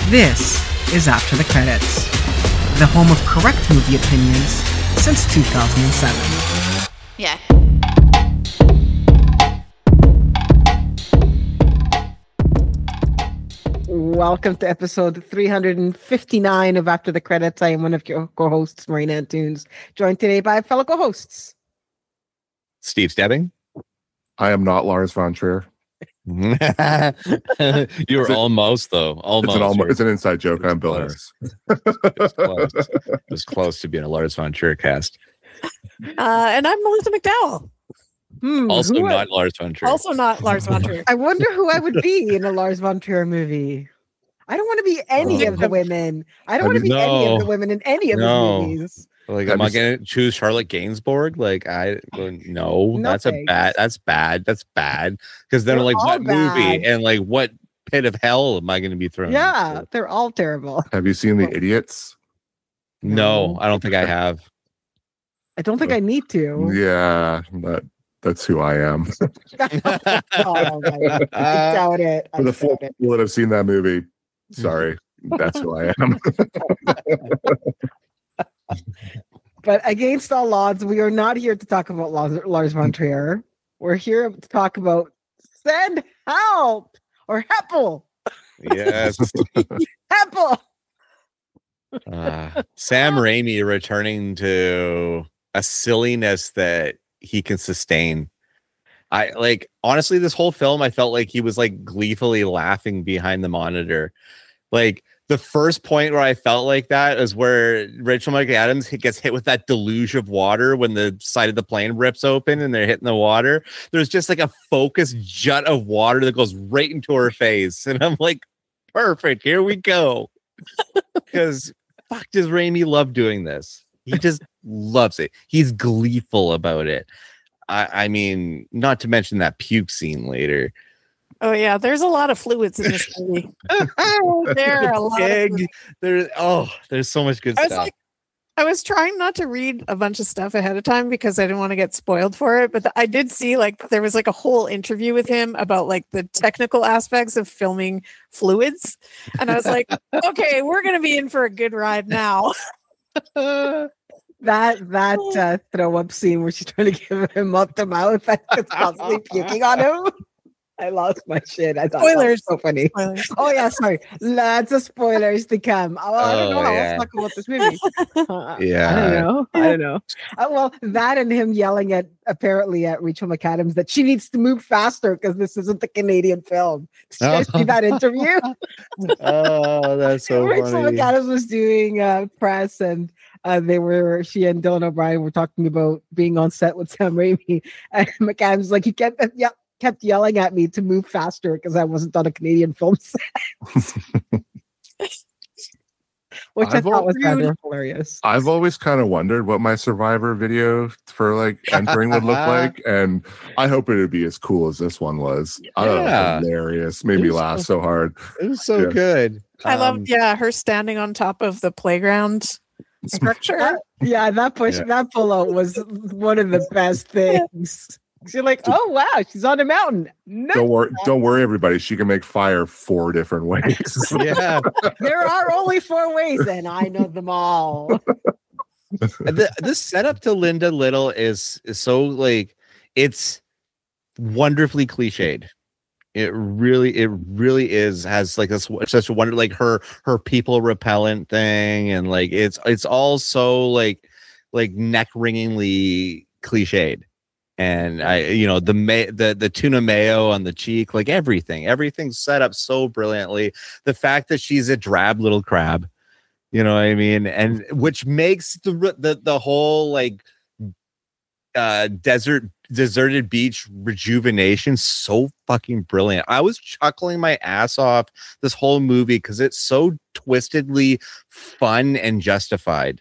This is After the Credits, the home of correct movie opinions since 2007. Yeah. Welcome to episode 359 of After the Credits. I am one of your co-hosts, Marina Antunes, joined today by fellow co-hosts. Steve Stebbing. I am not Lars von Trier. You were almost, though. Almost. It's an inside joke. I'm Bill Harris. It was close to being a Lars von Trier cast. And I'm Melissa McDowell. Also not Lars von Trier. Also not Lars von Trier. I wonder who I would be in a Lars von Trier movie. I don't want to be any of the women. I don't want to be any of the women in any of the movies. Like, am I going to choose Charlotte Gainsbourg? Like, no, that's bad. That's bad. Because then, like, what movie and like what pit of hell am I going to be thrown? Yeah, into? they're all terrible. Have you seen The Idiots? No, I don't think I have. I don't think I need to. Yeah, that's who I am. Oh, I doubt it. For the four people that have seen that movie, sorry, that's who I am. But against all odds, we are not here to talk about Lars von Trier. We're here to talk about Send Help or Heppel. Yes. Heppel. Sam Raimi returning to a silliness that he can sustain. Honestly, this whole film, I felt like he was like gleefully laughing behind the monitor. Like, the first point where I felt like that is where Rachel McAdams gets hit with that deluge of water when the side of the plane rips open and they're hitting the water. There's just like a focused jet of water that goes right into her face. And I'm like, perfect. Here we go. Because fuck, does Raimi love doing this? He just loves it. He's gleeful about it. I mean, not to mention that puke scene later. Oh yeah, there's a lot of fluids in this movie. There are a lot of fluids. There's so much good stuff. I was trying not to read a bunch of stuff ahead of time because I didn't want to get spoiled for it, but I did see like there was like a whole interview with him about like the technical aspects of filming fluids, and I was like, okay, we're gonna be in for a good ride now. That throw up scene where she's trying to give him up the mouth and it's constantly puking on him. I lost my shit. I thought spoilers. That was so funny. Spoilers. Oh yeah, sorry. Lots of spoilers to come. I don't know. Let's talk about this movie. I don't know. Well, that and him yelling apparently at Rachel McAdams that she needs to move faster because this isn't the Canadian film. Did you guys see that interview? Oh, that's so Rachel funny. McAdams was doing press and she and Dylan O'Brien were talking about being on set with Sam Raimi, and McAdams like he kept yelling at me to move faster because I wasn't on a Canadian film set. Which I thought was rather hilarious. I've always kind of wondered what my Survivor video for like entering would look like, and I hope it would be as cool as this one was. I thought it was hilarious. Made me laugh so hard. It was so good. I loved her standing on top of the playground structure. That pull out was one of the best things. You're like, oh wow, she's on a mountain. No, don't worry, everybody. She can make fire 4 different ways. Yeah, there are only 4 ways, and I know them all. This setup to Linda Little is so like it's wonderfully cliched. It really is. Has like this such a wonder, like her people repellent thing, and like it's all so like neck wringingly cliched. And the tuna mayo on the cheek, like everything's set up so brilliantly. The fact that she's a drab little crab, you know what I mean, and which makes the whole like deserted beach rejuvenation so fucking brilliant. I was chuckling my ass off this whole movie because it's so twistedly fun and justified.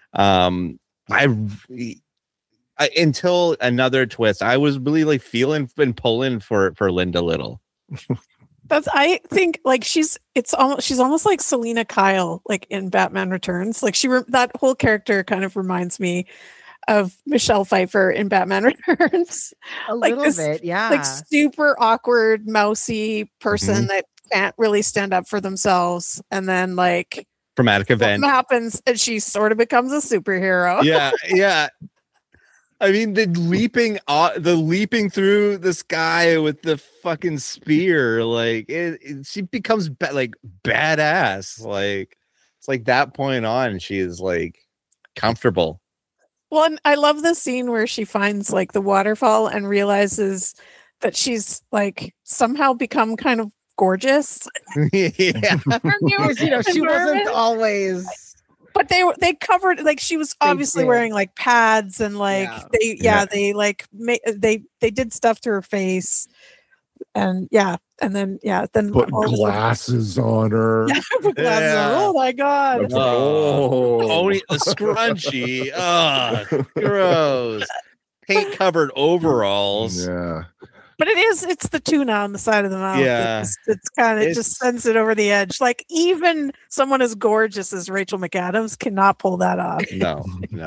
Until another twist, I was really like feeling and pulling for Linda Little. I think like she's almost like Selena Kyle, like in Batman Returns. Like that whole character kind of reminds me of Michelle Pfeiffer in Batman Returns. A little bit, yeah. Like super awkward, mousy person that can't really stand up for themselves, and then like traumatic event happens, and she sort of becomes a superhero. Yeah. I mean, the leaping through the sky with the fucking spear, like she becomes badass. Like it's like that point on, she is like comfortable. Well, and I love the scene where she finds like the waterfall and realizes that she's like somehow become kind of gorgeous. Yeah, she wasn't always. But they covered, like, she was obviously wearing like pads and like they did stuff to her face, and then put glasses on her. Put glasses on. Oh my god! Only the scrunchy. Gross. Paint covered overalls. Yeah. But it's the tuna on the side of the mouth. Yeah. It's kind of just sends it over the edge. Like even someone as gorgeous as Rachel McAdams cannot pull that off. No.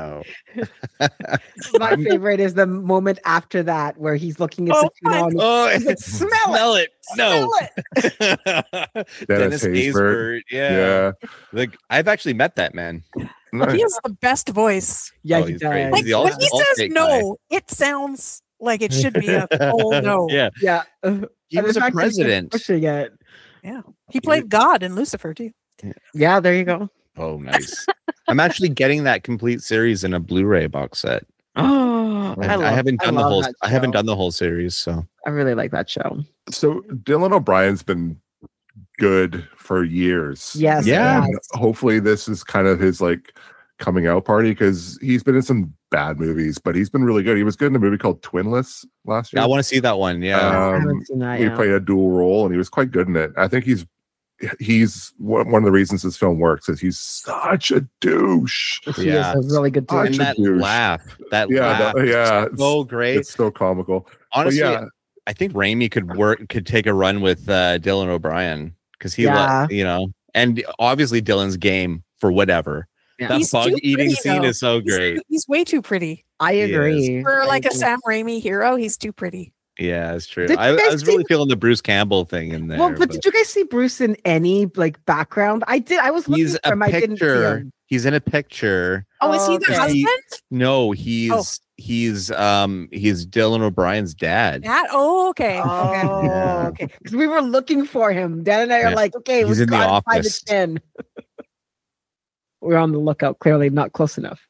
My favorite is the moment after that where he's looking at the tuna. He's like, smell it. No. Dennis Haysbert. Yeah. Like I've actually met that man. Nice. He has the best voice. Yeah, he does. Like, when he says no, it sounds like it should be a whole no. Yeah. He was a president. Pushing it. Yeah. He played God in Lucifer too. Yeah, there you go. Oh, nice. I'm actually getting that complete series in a Blu-ray box set. Oh, I haven't done the whole series, so I really like that show. So Dylan O'Brien's been good for years. Yes. Yeah. Hopefully this is kind of his like coming out party, because he's been in some bad movies, but he's been really good. He was good in a movie called Twinless last year. I want to see that one. Yeah. I haven't seen that, he played a dual role and he was quite good in it. I think he's one of the reasons this film works is he's such a douche. He is a really good dude. And that laugh. It's so great. It's so comical. Honestly, I think Raimi could take a run with Dylan O'Brien, because he and obviously Dylan's game for whatever. Yeah. That bug eating scene is so great. He's way too pretty. I agree. For like a Sam Raimi hero, he's too pretty. Yeah, it's true. I was really feeling the Bruce Campbell thing in there. Well, but did you guys see Bruce in any like background? I did. I was looking for him. I didn't see him. He's in a picture. Oh, is he the husband? No, he's Dylan O'Brien's dad. Oh, okay. Okay. Because we were looking for him. Dan and I are like, okay, he's in the office. 5 to 10. We're on the lookout. Clearly, not close enough.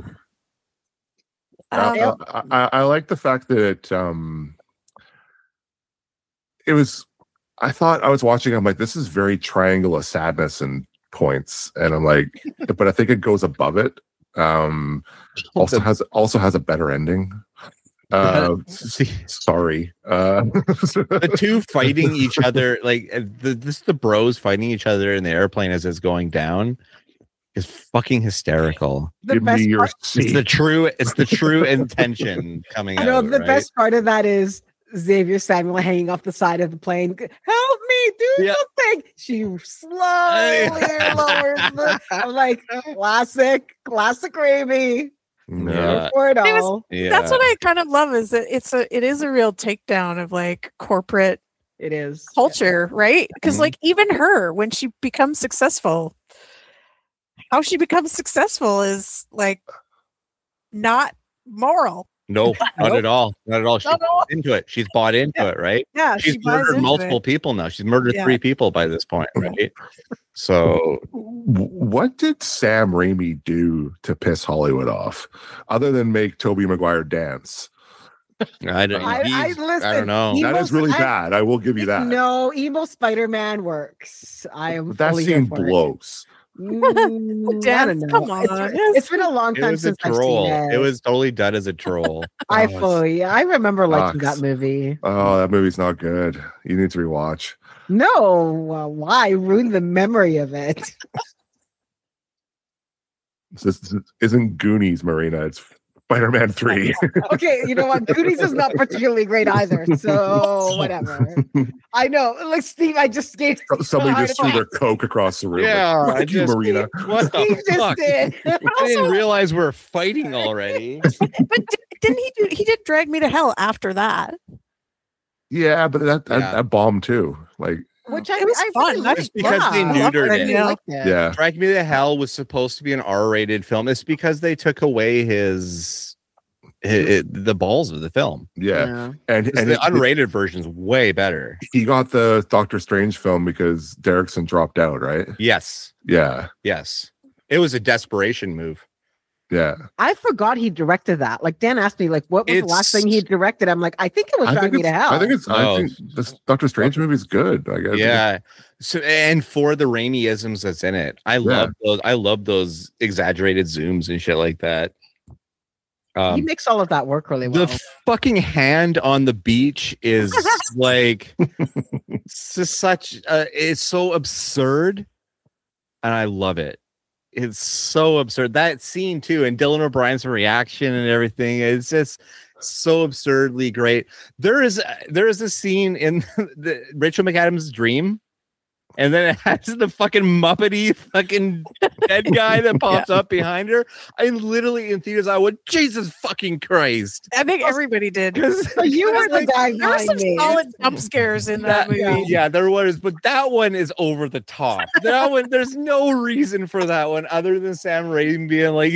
I like the fact that it was. I thought I was watching. I'm like, this is very Triangle of Sadness and points, and I'm like, but I think it goes above it. Also has a better ending. Sorry. The two fighting each other, like the bros fighting each other in the airplane as it's going down, is fucking hysterical. It's the true intention coming out. No, the best part of that is Xavier Samuel hanging off the side of the plane. Help me, do something. She slowly lowers the. I'm like, classic Raimi. For it all. That's what I kind of love, is that it is a real takedown of like corporate. It is culture, right? Because like even her, when she becomes successful, how she becomes successful is like not moral. No, not at all. Not at all. She's bought into it. She's bought into it, right? Yeah. She's murdered multiple people now. She's murdered 3 people by this point, right? So what did Sam Raimi do to piss Hollywood off other than make Tobey Maguire dance? I don't know. That is really bad. I will give you that. No, emo Spider-Man works. I am. That scene blows. Dan, come on. It's been a long time since I've seen it. It was totally done as a troll. I remember liking that movie. Oh, that movie's not good. You need to rewatch. No, why ruin the memory of it? This isn't Goonies, Marina. It's Spider-Man 3. Okay, you know what? Goonies is not particularly great either. So whatever. I know. Like Steve, I just gave somebody just threw their Coke across the room. Yeah, like, Marina. What the fuck? Did. I didn't realize we're fighting already. But didn't he did Drag Me to Hell after that? Yeah, but that bombed too. Like Which it was fun. Really because they neutered it. Yeah. Drag Me to Hell was supposed to be an R-rated film. It's because they took away the balls of the film. Yeah. And the unrated version's way better. He got the Doctor Strange film because Derrickson dropped out, right? Yes. Yeah. Yes. It was a desperation move. Yeah. I forgot he directed that. Like Dan asked me, like, what was the last thing he directed? I'm like, I think it was Drag Me to Hell. I think this Doctor Strange movie is good. I guess. Yeah. So and for the Raimi-isms that's in it, I love those. I love those exaggerated zooms and shit like that. He makes all of that work really well. The fucking hand on the beach is like it's so absurd, and I love it. It's so absurd, that scene too, and Dylan O'Brien's reaction and everything. It's just so absurdly great. There is a scene in the Rachel McAdams' dream, and then it has the fucking Muppety fucking dead guy that pops up behind her. I literally in theaters, I went, Jesus fucking Christ! I think everybody did. You were the guy. There were some solid jump scares in that movie. Yeah, there was, but that one is over the top. That one, there's no reason for that one other than Sam Raimi being like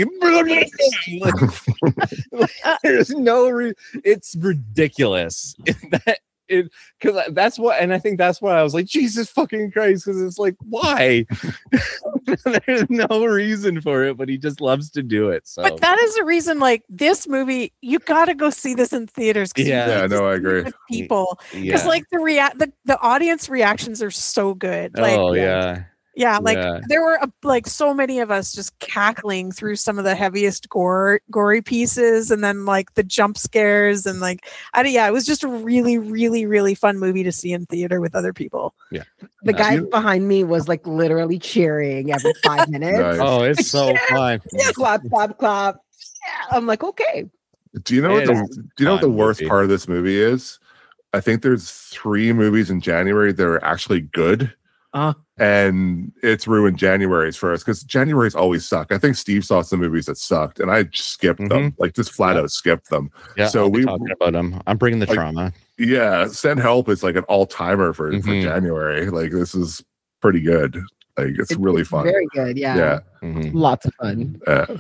there's no reason. It's ridiculous. Because that's what, and I think that's why I was like, Jesus fucking Christ, because it's like, why? There's no reason for it, but he just loves to do it. So, but that is the reason. Like this movie, you got to go see this in theaters. Yeah, no, I agree. People, because like the audience reactions are so good. Like, there were like so many of us just cackling through some of the heaviest gory pieces, and then like the jump scares, and like it was just a really, really, really fun movie to see in theater with other people. Yeah, the guy behind me was like literally cheering every 5 minutes. Nice. Oh, it's so fun! Clap, clap, clap. Yeah, I'm like, okay. Do you know what the worst part of this movie is? I think there's 3 movies in January that are actually good. And it's ruined January's for us because January's always suck. I think Steve saw some movies that sucked, and I skipped them, like just flat out skipped them. Yeah, so we talking about them. I'm bringing the trauma. Yeah, Send Help is like an all timer for January. Like this is pretty good. Like it's really fun. Very good. Yeah. Lots of fun.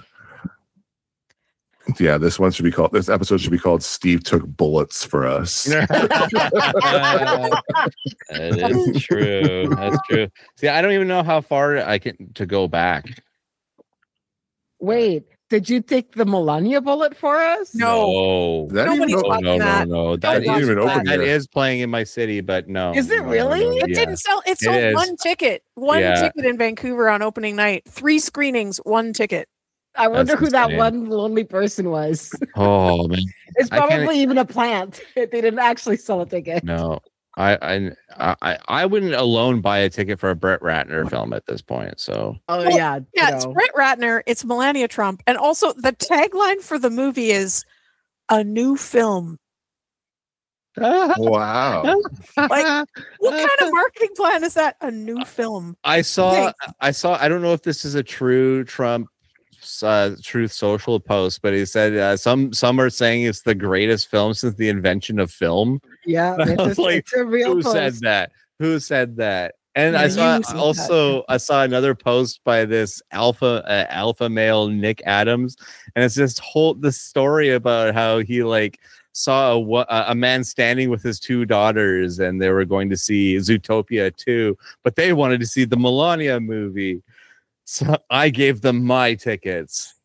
Yeah, this episode should be called Steve Took Bullets for Us. That is true. That's true. See, I don't even know how far to go back. Wait, did you take the Melania bullet for us? No. No. That is playing in my city, but no. Is it really? It didn't sell. It sold one ticket. One ticket in Vancouver on opening night. 3 screenings, 1 ticket. I wonder who that one lonely person was. Oh man, it's probably even a plant. They didn't actually sell a ticket. No, I wouldn't alone buy a ticket for a Brett Ratner film at this point. So it's Brett Ratner, it's Melania Trump, and also the tagline for the movie is "A new film." Wow! Like, what kind of marketing plan is that? A new film. I saw. I don't know if this is a true Trump. Truth Social post, but he said some are saying it's the greatest film since the invention of film. Yeah, it's a real post. Who said that? And I saw another post by this alpha male Nick Adams, and it's this story about how he like saw a man standing with his 2 daughters, and they were going to see Zootopia 2, but they wanted to see the Melania movie. So I gave them my tickets.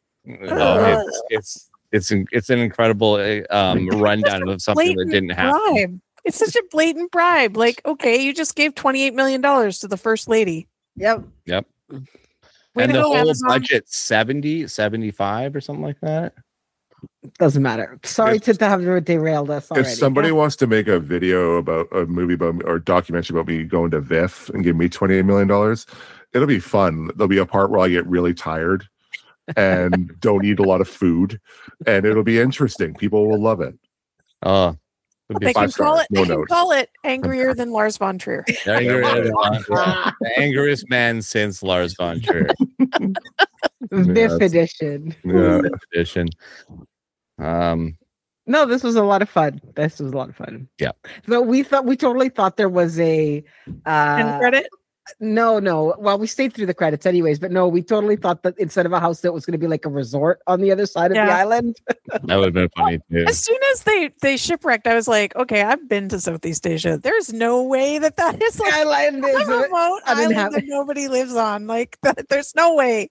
It's an incredible rundown of something that didn't happen. It's such a blatant bribe. Like, okay, you just gave $28 million to the first lady. Yep. And the whole budget 70, 75 or something like that. Doesn't matter. Sorry to have derailed us already. If somebody wants to make a video about a movie or documentary about me going to VIFF and give me $28 million, it'll be fun. There'll be a part where I get really tired and don't eat a lot of food, and it'll be interesting. People will love it. They can call it Angrier Than Lars von Trier. The angriest man since Lars von Trier. VIFF edition. Yeah. VIFF edition. No, this was a lot of fun. Yeah. So we totally thought there was a end credit. No. Well, we stayed through the credits anyways, but no, we totally thought that instead of a house, that was going to be like a resort on the other side of the island. That would have been funny too. As soon as they shipwrecked, I was like, okay, I've been to Southeast Asia. There's no way that is like island is a remote island that nobody lives on. Like there's no way.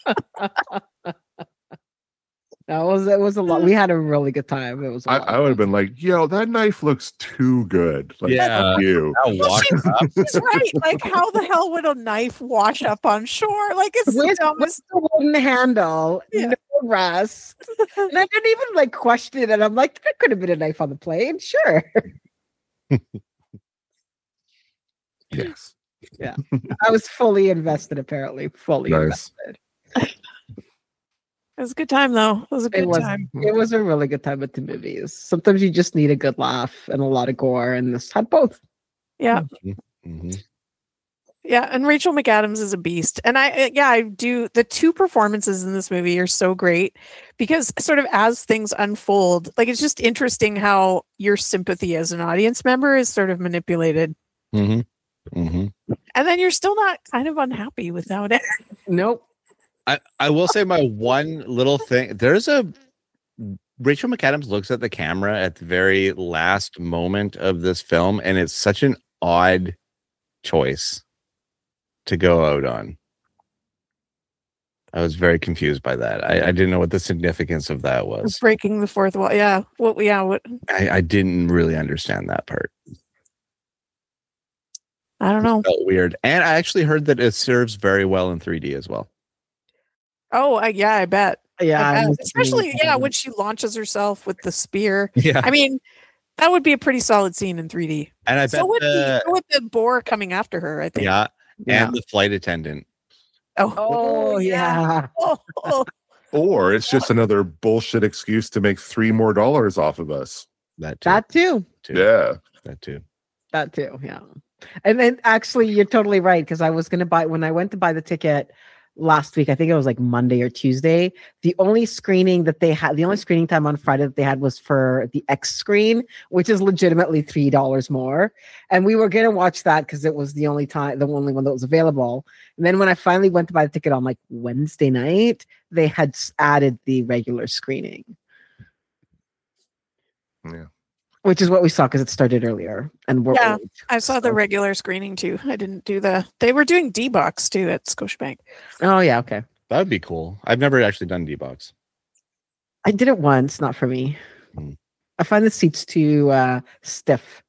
It was a lot. We had a really good time. It was. I would have been like, "Yo, that knife looks too good." Like, you. She's right. Like, how the hell would a knife wash up on shore? Like, it's with the wooden handle, no rust. And I didn't even like question it. I'm like, there could have been a knife on the plane, sure. Yes. Yeah, I was fully invested. Apparently, fully invested. It was a good time, though. It was a good time. It was a really good time at the movies. Sometimes you just need a good laugh and a lot of gore, and this had both. Yeah. Mm-hmm. Yeah, and Rachel McAdams is a beast. And I do. The two performances in this movie are so great because sort of as things unfold, like it's just interesting how your sympathy as an audience member is sort of manipulated. Mm-hmm. Mm-hmm. And then you're still not kind of unhappy without it. Nope. I will say my one little thing. There's Rachel McAdams looks at the camera at the very last moment of this film, and it's such an odd choice to go out on. I was very confused by that. I didn't know what the significance of that was. Breaking the fourth wall. Yeah. What? I didn't really understand that part. I don't know. It felt weird. And I actually heard that it serves very well in 3D as well. Oh, I bet. Yeah. Especially, when she launches herself with the spear. Yeah. I mean, that would be a pretty solid scene in 3D. And I bet with the boar coming after her, I think. Yeah. And the flight attendant. Oh yeah. Or it's just another bullshit excuse to make $3 more off of us. That too. Yeah. That too. Yeah. And then actually, you're totally right, because I was going to buy, when I went to buy the ticket last week, I think it was like Monday or Tuesday, the only screening time on Friday that they had was for the X screen, which is legitimately $3 more. And we were going to watch that because it was the only one that was available. And then when I finally went to buy the ticket on like Wednesday night, they had added the regular screening. Yeah. Which is what we saw because it started earlier. And I saw the regular screening too. I didn't do they were doing D-Box too at Scotiabank. Oh yeah, okay. That would be cool. I've never actually done D-Box. I did it once, not for me. I find the seats too stiff.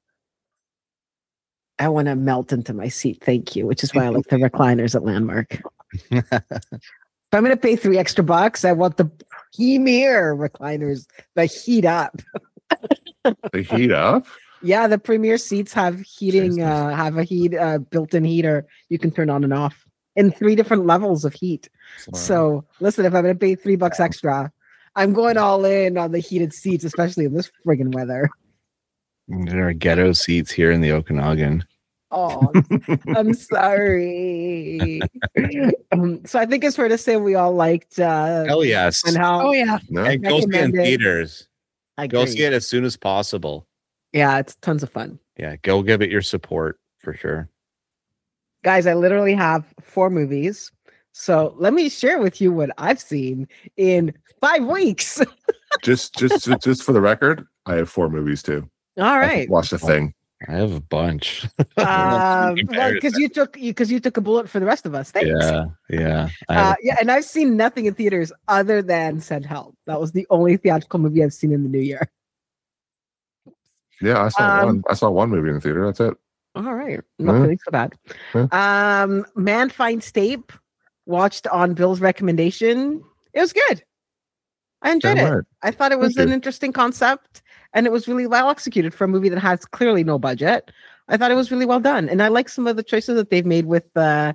I want to melt into my seat, thank you, which is why I like the recliners at Landmark. If I'm going to pay $3 extra, I want the premier recliners that heat up. They heat up? Yeah, the premier seats have heating, have a built-in heater you can turn on and off in 3 different levels of heat. Wow. So listen, if I'm going to pay $3 extra, I'm going all in on the heated seats, especially in this friggin' weather. There are ghetto seats here in the Okanagan. Oh, I'm sorry. So I think it's fair to say we all liked. Hell yes. And how? Oh yeah. And go see it in theaters. Go see it as soon as possible. Yeah, it's tons of fun. Yeah, go give it your support for sure. Guys, I literally have 4 movies. So let me share with you what I've seen in 5 weeks. just for the record, I have 4 movies too. All right. Watch the thing. I have a bunch. Because you took a bullet for the rest of us. Thanks. Yeah. And I've seen nothing in theaters other than Send Help. That was the only theatrical movie I've seen in the new year. Yeah, I saw one. I saw one movie in the theater. That's it. All right, not feeling so bad. Man Finds Tape. Watched on Bill's recommendation. It was good. I enjoyed it. Right. I thought it was an interesting concept. And it was really well executed for a movie that has clearly no budget. I thought it was really well done, and I like some of the choices that they've made with they're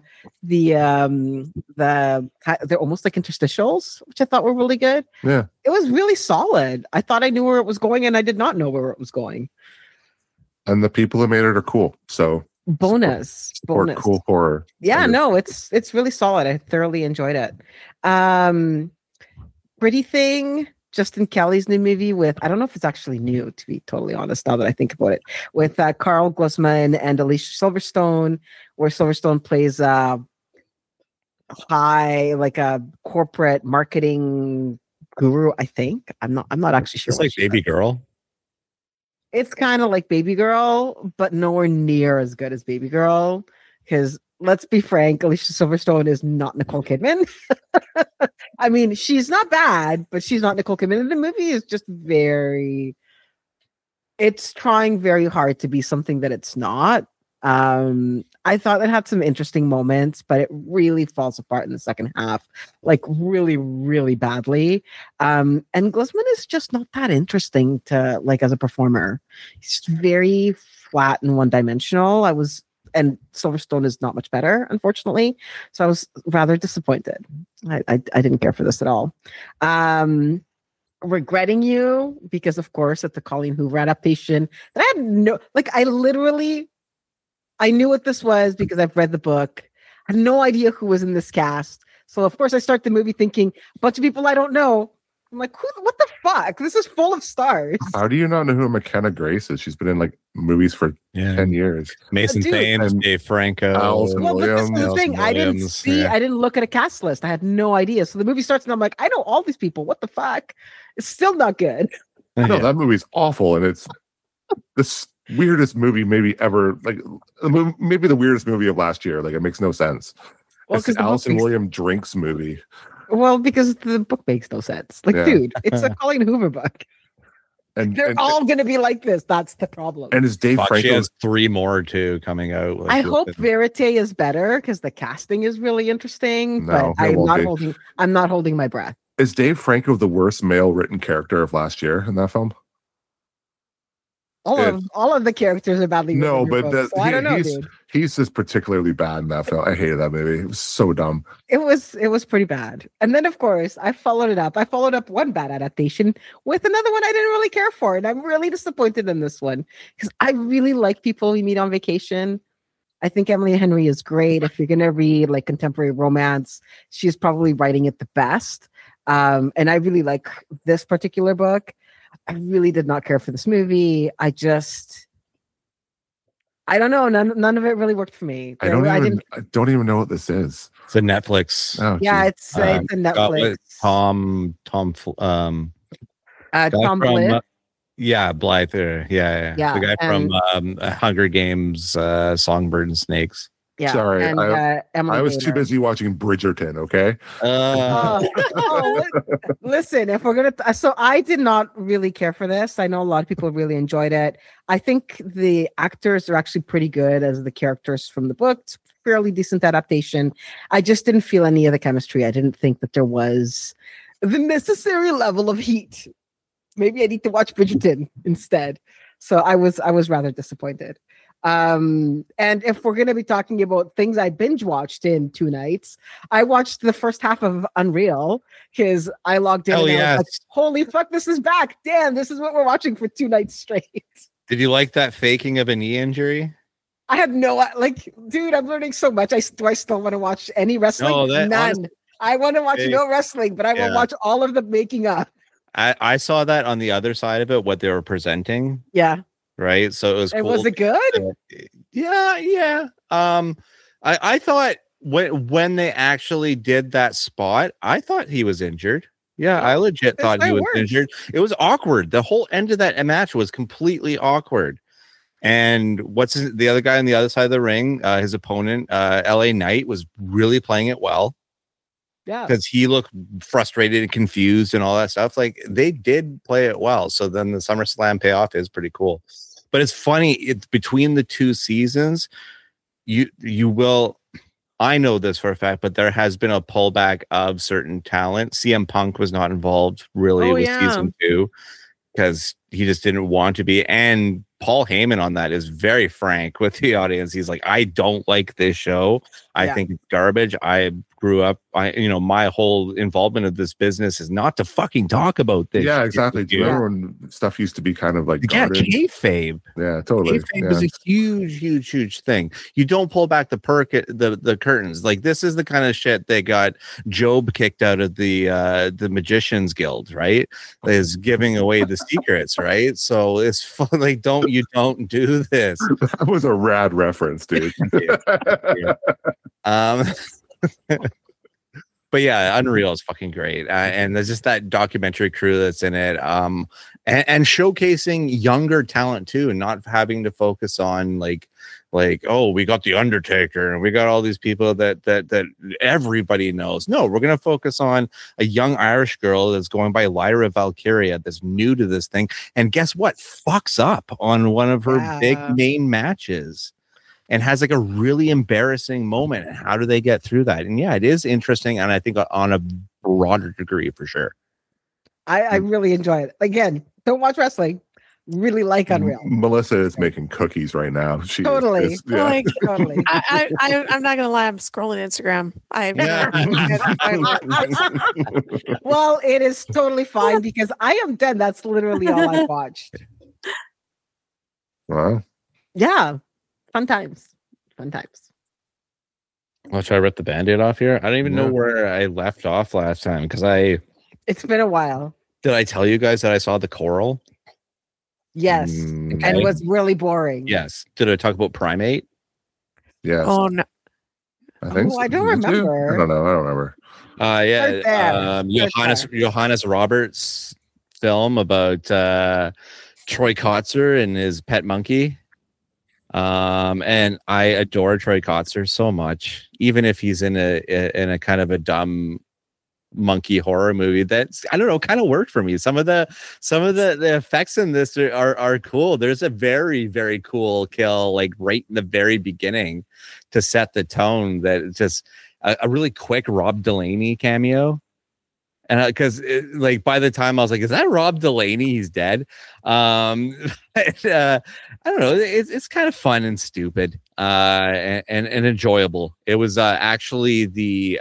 almost like interstitials, which I thought were really good. Yeah, it was really solid. I thought I knew where it was going, and I did not know where it was going. And the people who made it are cool. So bonus cool horror. Yeah, no, it's really solid. I thoroughly enjoyed it. Pretty Thing. Justin Kelly's new movie with, I don't know if it's actually new, to be totally honest, now that I think about it, with Carl Glusman and Alicia Silverstone, where Silverstone plays like a corporate marketing guru, I think. I'm not actually sure. It's like Baby Girl. It's kind of like Baby Girl, but nowhere near as good as Baby Girl. Because let's be frank, Alicia Silverstone is not Nicole Kidman. I mean, she's not bad, but she's not Nicole Kidman. And the movie is just it's trying very hard to be something that it's not. I thought it had some interesting moments, but it really falls apart in the second half, like really, really badly. And Glusman is just not that interesting to like as a performer. He's just very flat and one-dimensional. And Silverstone is not much better, unfortunately. So I was rather disappointed. I didn't care for this at all. Regretting You, because of course at the Colleen Hoover adaptation, that I had I knew what this was because I've read the book. I had no idea who was in this cast. So of course I start the movie thinking a bunch of people I don't know. I'm like, what the fuck? This is full of stars. How do you not know who McKenna Grace is? She's been in like movies for 10 years. Mason Thames, Dave Franco. Allison Williams. This is the thing. I didn't look at a cast list. I had no idea. So the movie starts and I'm like, I know all these people. What the fuck? It's still not good. No, that movie's awful. And it's this weirdest movie maybe ever, like maybe the weirdest movie of last year. Like it makes no sense. Well, it's the Allison Williams Drinks movie. Well, because the book makes no sense. Like, dude, it's a Colleen Hoover book. And they're all going to be like this. That's the problem. And is Dave Franco? She has 3 more too coming out. I hope Verite is better because the casting is really interesting. No, but I'm not holding my breath. Is Dave Franco the worst male written character of last year in that film? All of the characters are badly written. No, but I don't know, dude. He's just particularly bad in that film. I hated that movie. It was so dumb. It was pretty bad. And then of course I followed it up. I followed up one bad adaptation with another one I didn't really care for. And I'm really disappointed in this one because I really like People We Meet on Vacation. I think Emily Henry is great. If you're gonna read like contemporary romance, she's probably writing it the best. And I really like this particular book. I really did not care for this movie. I don't know. None of it really worked for me. I don't even know what this is. It's a Netflix. Oh, yeah, it's a Netflix. Tom Blythe. Yeah, Blythe. Yeah. The guy from Hunger Games, Songbird and Snakes. Yeah. Sorry, I was too busy watching Bridgerton. Okay. Listen, if we're gonna, so I did not really care for this. I know a lot of people really enjoyed it. I think the actors are actually pretty good as the characters from the book. It's fairly decent adaptation. I just didn't feel any of the chemistry. I didn't think that there was the necessary level of heat. Maybe I need to watch Bridgerton instead. So I was rather disappointed. And if we're going to be talking about things I binge watched in 2 nights, I watched the first half of Unreal because I logged in. I was like, holy fuck, this is back. Damn, this is what we're watching for 2 nights straight. Did you like that faking of a knee injury? I had dude, I'm learning so much. Do I still want to watch any wrestling? No, none. Honestly, I want to watch no wrestling, but I will watch all of the making up. I saw that on the other side of it, what they were presenting. Yeah. Right. So it was cool. Was it good? Yeah. I thought when they actually did that spot, I thought he was injured. Yeah, I legit thought he was injured. It was awkward. The whole end of that match was completely awkward. And the other guy on the other side of the ring, his opponent, LA Knight, was really playing it well. Yeah, because he looked frustrated and confused and all that stuff. Like they did play it well. So then the SummerSlam payoff is pretty cool. But it's funny. It's between the 2 seasons. You will. I know this for a fact, but there has been a pullback of certain talent. CM Punk was not involved really with season 2 because he just didn't want to be. And Paul Heyman on that is very frank with the audience. He's like, I don't like this show. I think it's garbage. I'm grew up, my whole involvement of this business is not to fucking talk about this. Yeah, exactly. Do you remember when stuff used to be kind of like kayfabe? Yeah, totally. Kayfabe is a huge thing. You don't pull back the curtains. Like, this is the kind of shit that got Job kicked out of the Magicians Guild, right? Is giving away the secrets, right? So it's fun, like, don't do this. That was a rad reference, dude. But yeah, Unreal is fucking great, and there's just that documentary crew that's in it, and showcasing younger talent too, and not having to focus on like oh, we got the Undertaker and we got all these people that everybody knows. No, we're gonna focus on a young Irish girl that's going by Lyra Valkyria, that's new to this thing, and guess what? Fucks up on one of her big main matches. And has like a really embarrassing moment. And how do they get through that? And yeah, it is interesting. And I think on a broader degree for sure. I really enjoy it. Again, don't watch wrestling. Really like Unreal. Melissa is making cookies right now. She totally. Totally. I'm not gonna lie. I'm scrolling Instagram. Well, it is totally fine because I am done. That's literally all I watched. Wow. Yeah. Fun times. Well, should I rip the Band-Aid off here? I don't even know where I left off last time because it's been a while. Did I tell you guys that I saw The Coral? Yes. And it was really boring. Yes. Did I talk about Primate? Yes. Oh no. I think so. I don't remember. I don't know. I don't remember. Johannes Roberts film about Troy Kotzer and his pet monkey. And I adore Troy Kotzer so much, even if he's in a kind of a dumb monkey horror movie that's, I don't know, kind of worked for me. Some of the effects in this are cool. There's a very, very cool kill, like right in the very beginning to set the tone, that just a really quick Rob Delaney cameo. And because like by the time I was like, is that Rob Delaney? He's dead. I don't know. It's kind of fun and stupid and enjoyable. It was actually the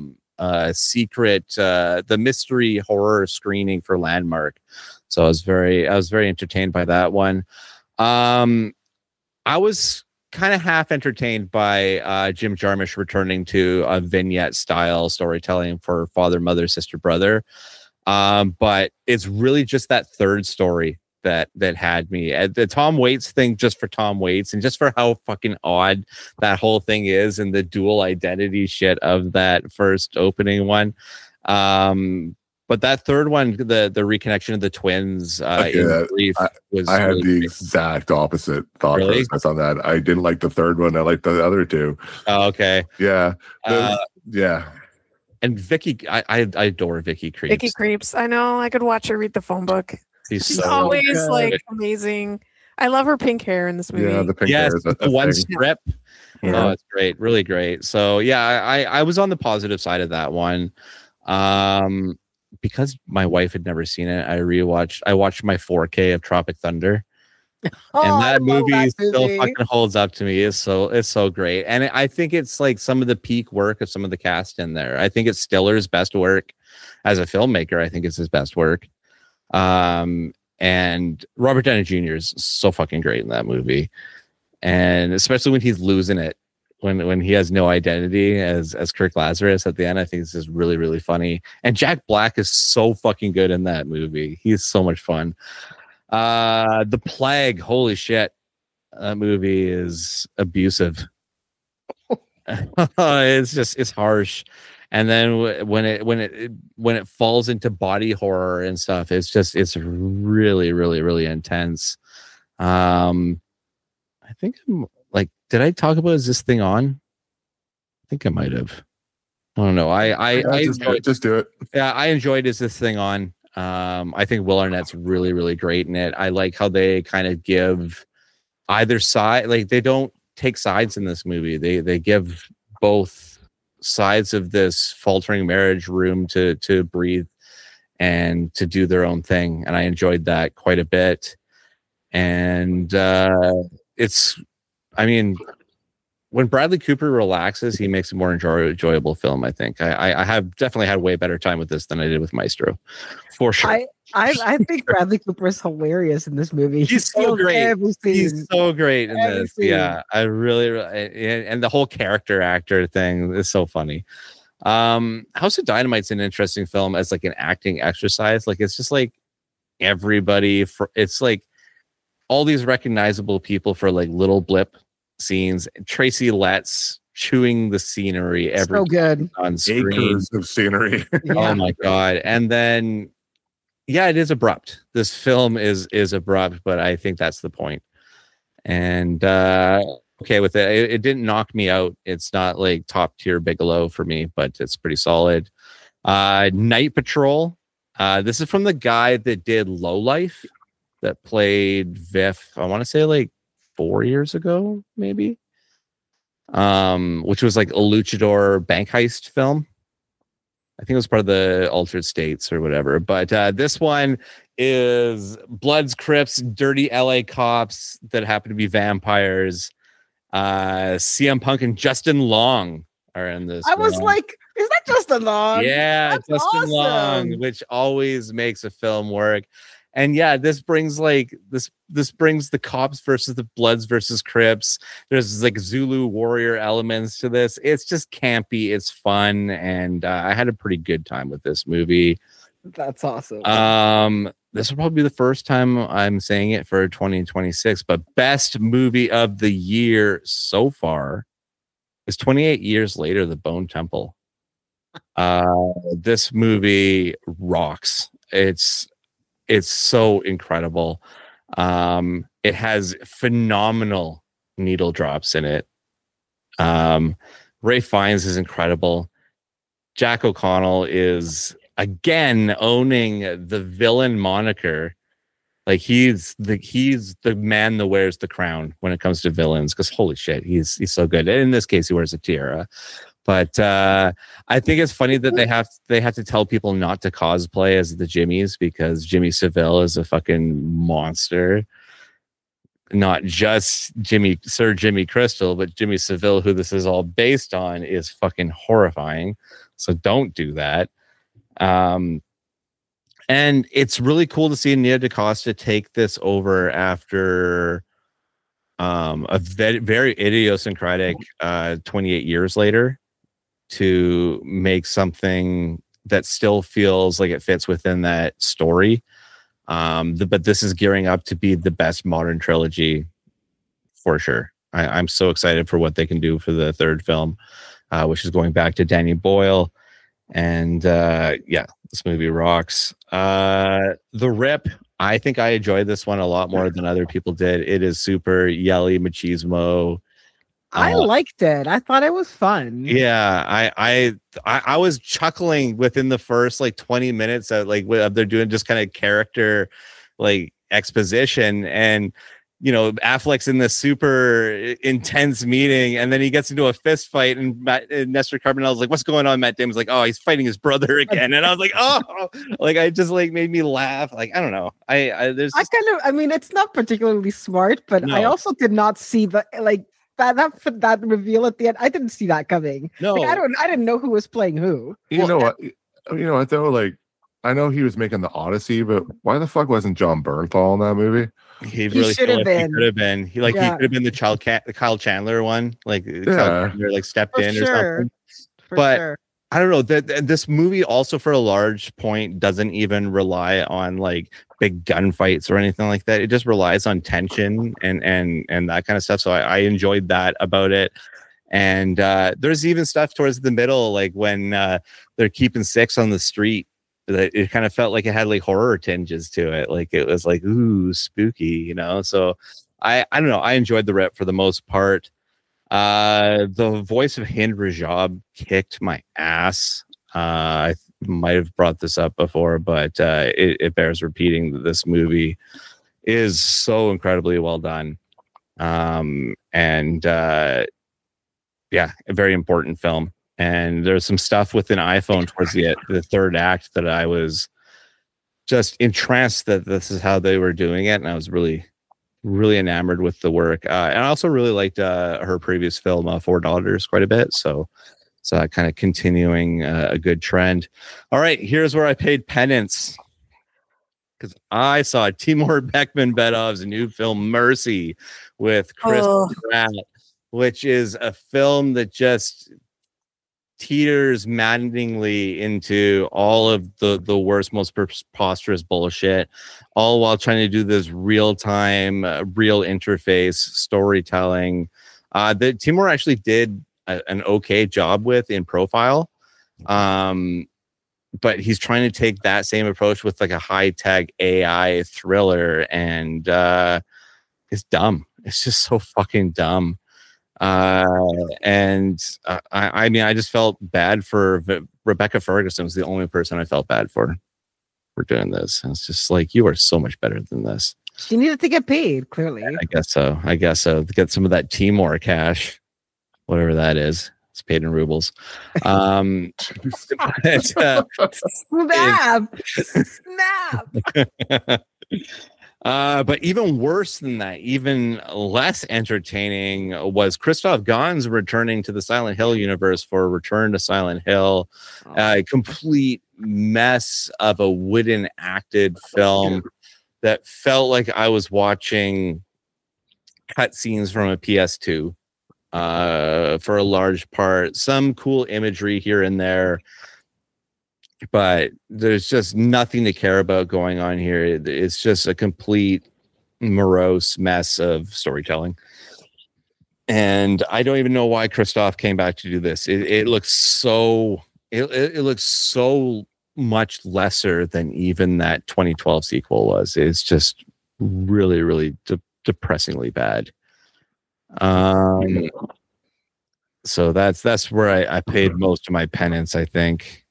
secret, the mystery horror screening for Landmark. So I was very entertained by that one. I was kind of half entertained by Jim Jarmusch returning to a vignette style storytelling for Father, Mother, Sister, Brother. But it's really just that third story that had me. The Tom Waits thing, just for Tom Waits and just for how fucking odd that whole thing is, and the dual identity shit of that first opening one. But that third one, the reconnection of the twins in grief, was. I had the exact opposite thought process on that. I didn't like the third one. I liked the other two. Oh, okay. Yeah. Yeah. And Vicky, I adore Vicky Creeps. Vicky Creeps. I know. I could watch her read the phone book. She's always good. Like amazing. I love her pink hair in this movie. Yeah, the pink hair is the one strip. Yeah. Oh, it's great. Really great. So yeah, I was on the positive side of that one. Because my wife had never seen it, I watched my 4K of Tropic Thunder. And that movie still fucking holds up to me. It's so great. And I think it's like some of the peak work of some of the cast in there. I think it's Stiller's best work as a filmmaker. I think it's his best work. And Robert Downey Jr. is so fucking great in that movie. And especially when he's losing it, when he has no identity as Kirk Lazarus at the end, I think this is really, really funny. And Jack Black is so fucking good in that movie. He's so much fun. The Plague, holy shit, that movie is abusive. It's harsh. And then when it falls into body horror and stuff, it's really, really, really intense. I think I'm like, did I talk about Is This Thing On? I think I might have. I don't know. I just do it. Yeah, I enjoyed Is This Thing On. I think Will Arnett's really, really great in it. I like how they kind of give either side, like they don't take sides in this movie. They give both sides of this faltering marriage room to breathe and to do their own thing. And I enjoyed that quite a bit. And when Bradley Cooper relaxes, he makes a more enjoyable film. I think I have definitely had way better time with this than I did with Maestro, for sure. I think Bradley Cooper is hilarious in this movie. He's so great. He's so great in this. Scene. Yeah, I really and the whole character actor thing is so funny. House of Dynamite's an interesting film as like an acting exercise. Like it's just like everybody it's like all these recognizable people for like little blip scenes. Tracy Letts chewing the scenery so good on screen. Acres of scenery. Oh my god. And then it is abrupt. This film is abrupt, but I think that's the point. And okay with it. It didn't knock me out. It's not like top tier Bigelow for me, but it's pretty solid. Night Patrol. This is from the guy that did Lowlife, that played Viff, I want to say like 4 years ago, maybe. Which was like a luchador bank heist film. I think it was part of the Altered States or whatever. But this one is Bloods, Crips, dirty LA cops that happen to be vampires. CM Punk and Justin Long are in this. I was like, is that Justin Long? Yeah, that's Justin awesome. Long, which always makes a film work. And yeah, this brings like this brings the cops versus the Bloods versus Crips. There's like Zulu warrior elements to this. It's just campy, it's fun, and I had a pretty good time with this movie. That's awesome. This will probably be the first time I'm saying it for 2026, but best movie of the year so far is 28 Years Later, The Bone Temple. This movie rocks. It's so incredible. It has phenomenal needle drops in it. Ray Fiennes is incredible. Jack O'Connell is again owning the villain moniker. Like he's the man that wears the crown when it comes to villains, because holy shit, he's so good. And in this case, he wears a tiara. But I think it's funny that they have to tell people not to cosplay as the Jimmys, because Jimmy Savile is a fucking monster. Not just Sir Jimmy Crystal, but Jimmy Savile, who this is all based on, is fucking horrifying. So don't do that. And it's really cool to see Nia DaCosta take this over after a very idiosyncratic 28 years later, to make something that still feels like it fits within that story. But this is gearing up to be the best modern trilogy for sure. I'm so excited for what they can do for the third film, which is going back to Danny Boyle. And this movie rocks. The Rip, I think I enjoyed this one a lot more than other people did. It is super yelly machismo. I liked it. I thought it was fun. Yeah, I was chuckling within the first like 20 minutes of like what they're doing, just kind of character like exposition. And you know, Affleck's in this super intense meeting, and then he gets into a fist fight, and Nestor Carbonell's like, "What's going on?" Matt Damon's like, "Oh, he's fighting his brother again," and I was like, "Oh," like I just like made me laugh. Like I don't know, I mean, it's not particularly smart, but no. I also did not see the like. That reveal at the end, I didn't see that coming. No, like, I didn't know who was playing who. You know what though? Like, I know he was making the Odyssey, but why the fuck wasn't John Bernthal in that movie? He really should have been. He could have been. He could have been the Kyle Chandler one. Like Kyle Chandler like stepped in or something. But I don't know. This movie also, for a large point, doesn't even rely on like big gunfights or anything like that. It just relies on tension and that kind of stuff. So I enjoyed that about it. And there's even stuff towards the middle, like when they're keeping six on the street. It kind of felt like it had like horror tinges to it. Like it was like, ooh, spooky, you know? So I don't know. I enjoyed The Rip for the most part. The voice of Hind Rajab kicked my ass. I might have brought this up before, but it bears repeating that this movie is so incredibly well done. A very important film. And there's some stuff within iPhone towards the third act that I was just entranced that this is how they were doing it. And I was really really enamored with the work. And I also really liked her previous film, Four Daughters, quite a bit. So kind of continuing a good trend. All right, here's where I paid penance. Because I saw Timur Bekmambetov's new film, Mercy, with Chris Pratt, which is a film that just teeters maddeningly into all of the worst, most preposterous bullshit, all while trying to do this real-time, real interface storytelling that Timur actually did an okay job with in Profile. But he's trying to take that same approach with like a high-tech AI thriller, and it's dumb. It's just so fucking dumb. I mean, I just felt bad for Rebecca Ferguson. Was the only person I felt bad for doing this. And it's just like, you are so much better than this. She needed to get paid, clearly. I guess so. To get some of that Timor cash, whatever that is. It's paid in rubles. Snap. But even worse than that, even less entertaining, was Christoph Gans returning to the Silent Hill universe for Return to Silent Hill. A complete mess of a wooden acted film that felt like I was watching cutscenes from a PS2 for a large part. Some cool imagery here and there, but there's just nothing to care about going on here. It's just a complete morose mess of storytelling. And I don't even know why Christoph came back to do this. It looks so much lesser than even that 2012 sequel was. It's just really, really depressingly bad. So that's where I paid most of my penance, I think.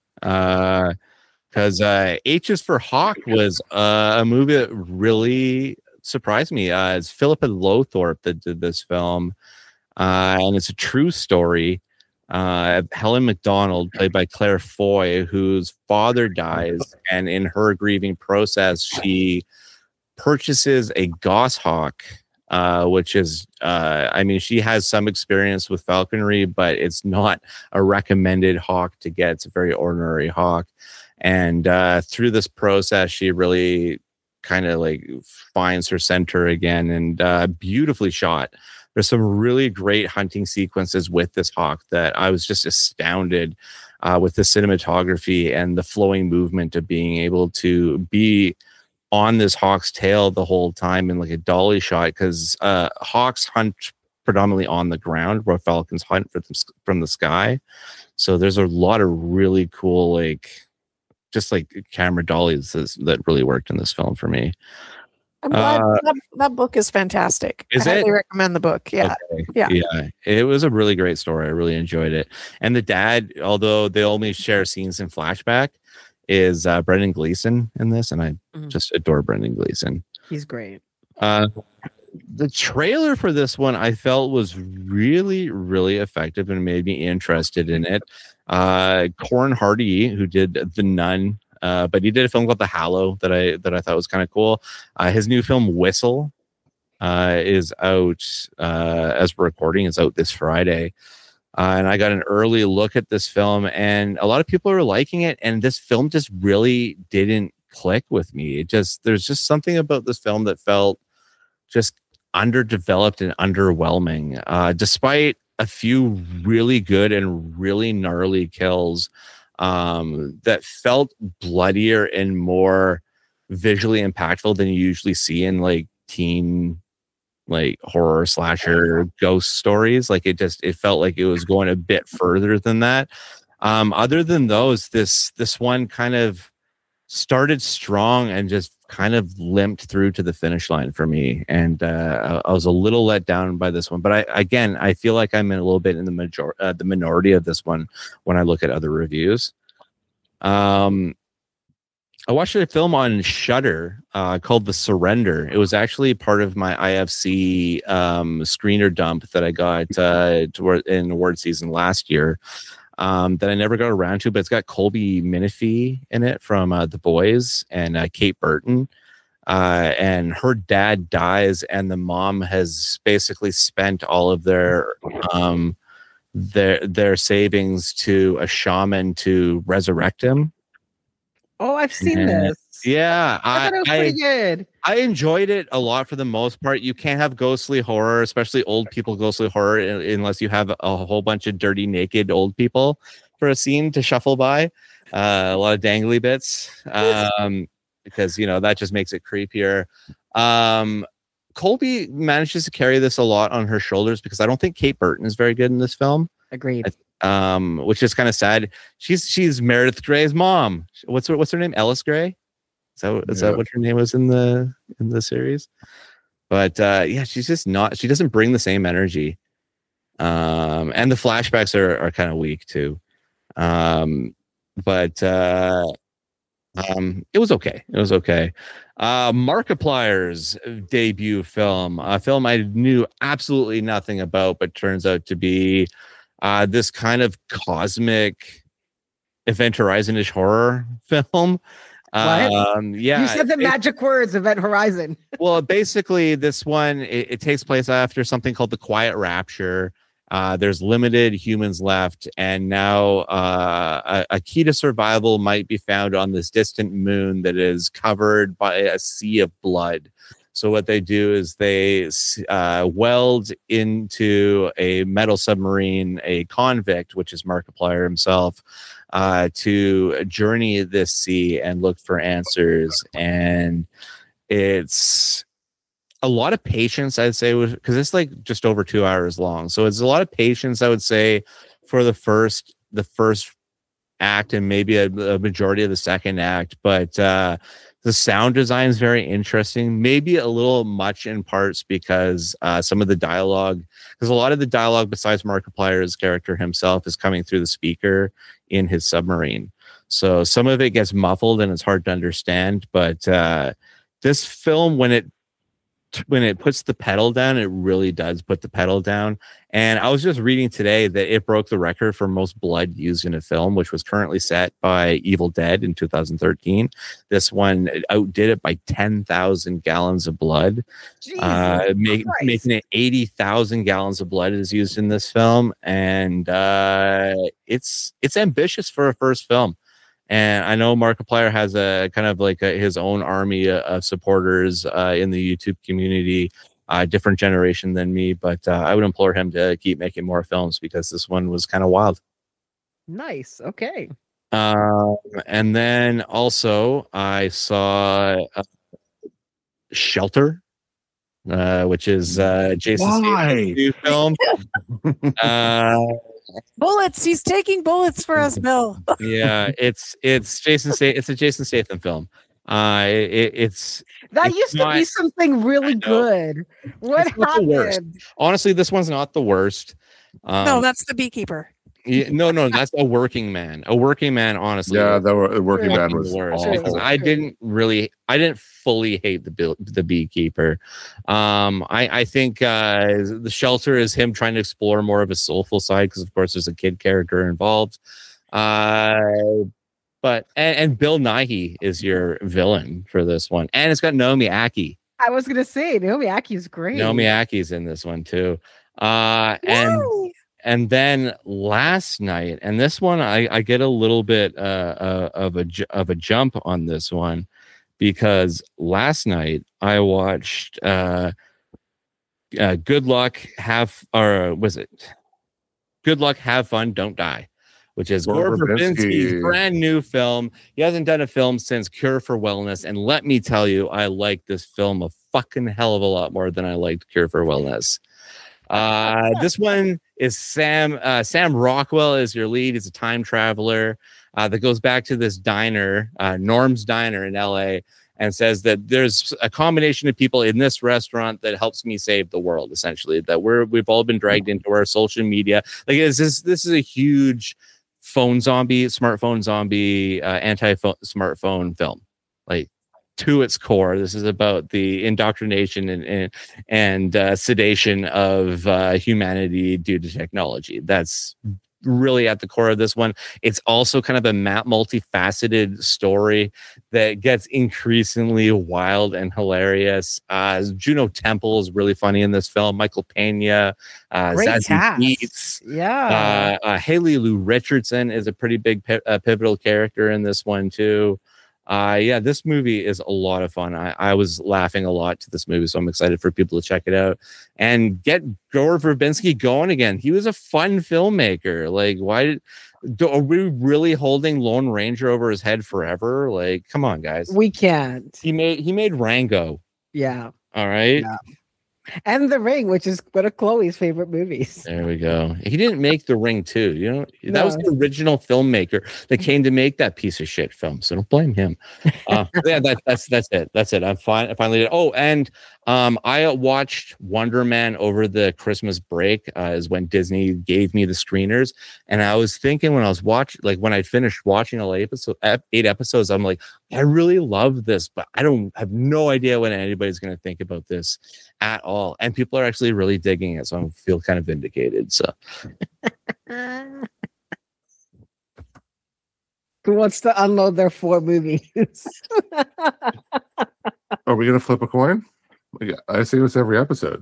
Because H is for Hawk was a movie that really surprised me. It's Philippa Lothorpe that did this film, and it's a true story. Helen McDonald, played by Claire Foy, whose father dies, and in her grieving process, she purchases a goshawk, which is, I mean, she has some experience with falconry, but it's not a recommended hawk to get. It's a very ordinary hawk. And through this process, she really kind of like finds her center again, and beautifully shot. There's some really great hunting sequences with this hawk that I was just astounded with the cinematography and the flowing movement of being able to be on this hawk's tail the whole time in like a dolly shot, because hawks hunt predominantly on the ground where falcons hunt from the sky. So there's a lot of really cool, like, just like camera dollies that really worked in this film for me. I'm glad that book is fantastic. I highly recommend the book. Yeah. Okay. Yeah. It was a really great story. I really enjoyed it. And the dad, although they only share scenes in flashback, is Brendan Gleeson in this, and I just adore Brendan Gleeson. He's great. The trailer for this one I felt was really, really effective and made me interested in it. Corin Hardy, who did The Nun, but he did a film called The Hallow that I thought was kind of cool. His new film Whistle is out as we're recording. It's out this Friday. And I got an early look at this film, and a lot of people are liking it. And this film just really didn't click with me. There's just something about this film that felt just underdeveloped and underwhelming. Despite a few really good and really gnarly kills that felt bloodier and more visually impactful than you usually see in like teen, like horror slasher ghost stories. Like it felt like it was going a bit further than that. Other than those, this one kind of started strong and just kind of limped through to the finish line for me. And I was a little let down by this one, but I feel like I'm in a little bit in the minority of this one when I look at other reviews. I watched a film on Shudder called The Surrender. It was actually part of my IFC screener dump that I got in award season last year that I never got around to, but it's got Colby Minifie in it from The Boys and Kate Burton. and her dad dies, and the mom has basically spent all of their savings to a shaman to resurrect him. Oh, I've seen this. Yeah, I thought it was pretty good. I enjoyed it a lot for the most part. You can't have ghostly horror, especially old people ghostly horror, unless you have a whole bunch of dirty, naked old people for a scene to shuffle by. A lot of dangly bits, because that just makes it creepier. Colby manages to carry this a lot on her shoulders because I don't think Kate Burton is very good in this film. Agreed. Which is kind of sad. She's Meredith Grey's mom. What's her name? Ellis Grey? Is that what her name was in the series? But she's just not. She doesn't bring the same energy. And the flashbacks are kind of weak too. But it was okay. It was okay. Markiplier's debut film, a film I knew absolutely nothing about, but turns out to be this kind of cosmic Event Horizon-ish horror film. What? You said the magic words, Event Horizon. Well, basically, this one it takes place after something called the Quiet Rapture. There's limited humans left, and now a key to survival might be found on this distant moon that is covered by a sea of blood. So what they do is they weld into a metal submarine a convict, which is Markiplier himself, to journey this sea and look for answers. And it's a lot of patience, I'd say, because it's like just over 2 hours long. So it's a lot of patience, I would say, for the first act and maybe a majority of the second act. But the sound design is very interesting, maybe a little much in parts because some of the dialogue, because a lot of the dialogue besides Markiplier's character himself is coming through the speaker in his submarine. So some of it gets muffled and it's hard to understand. But this film, when it puts the pedal down, it really does put the pedal down. And I was just reading today that it broke the record for most blood used in a film, which was currently set by Evil Dead in 2013. This one outdid it by 10,000 gallons of blood, making it 80,000 gallons of blood is used in this film. And it's ambitious for a first film. And I know Markiplier has a kind of like his own army of supporters in the YouTube community, different generation than me. But I would implore him to keep making more films because this one was kind of wild. Nice. Okay. And then also I saw Shelter, which is Jason Statham's new film. Bullets. He's taking bullets for us, Bill. Yeah, it's Jason Statham. It's a Jason Statham film. It's used to be something really good. What happened? Honestly, this one's not the worst. No, that's The Beekeeper. No, that's A Working Man. A Working Man, honestly. Yeah, the Working Man was worse. I didn't fully hate the Beekeeper. I think The Shelter is him trying to explore more of a soulful side because, of course, there's a kid character involved. But Bill Nighy is your villain for this one, and it's got Naomi Ackie. I was gonna say Naomi Ackie is great. Naomi Akkie's in this one too. And then last night, and this one I get a little bit of a jump on this one because last night I watched Good Luck, Have Fun, Don't Die, which is Gore Verbinski's brand new film. He hasn't done a film since Cure for Wellness, and let me tell you, I like this film a fucking hell of a lot more than I liked Cure for Wellness. This one is Sam Rockwell is your lead. He's a time traveler that goes back to this diner, Norm's Diner in LA, and says that there's a combination of people in this restaurant that helps me save the world, essentially, that we've all been dragged into our social media. Like this is a huge smartphone zombie, anti-smartphone film. Like, to its core, this is about the indoctrination and sedation of humanity due to technology. That's really at the core of this one. It's also kind of a multifaceted story that gets increasingly wild and hilarious. Juno Temple is really funny in this film. Michael Pena, Zazie Beetz, Haley Lou Richardson is a pretty big pivotal character in this one too. This movie is a lot of fun. I was laughing a lot to this movie, so I'm excited for people to check it out and get Gore Verbinski going again. He was a fun filmmaker. Like, are we really holding Lone Ranger over his head forever? Like, come on, guys. We can't. He made Rango. Yeah. All right. Yeah. And The Ring, which is one of Chloe's favorite movies. There we go. He didn't make The Ring too. That was the original filmmaker that came to make that piece of shit film. So don't blame him. That's it. That's it. I finally did. Oh, and I watched Wonder Man over the Christmas break. Is when Disney gave me the screeners, and I was thinking when I was when I finished watching all 8 episodes, I'm like, I really love this, but I have no idea what anybody's going to think about this at all. And people are actually really digging it, so I feel kind of vindicated. So who wants to unload their 4 movies? Are we gonna flip a coin? Yeah, I say this every episode.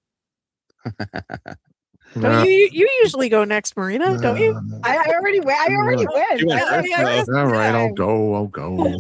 Don't you usually go next, Marina? Don't you? I already went. All right, I'll go.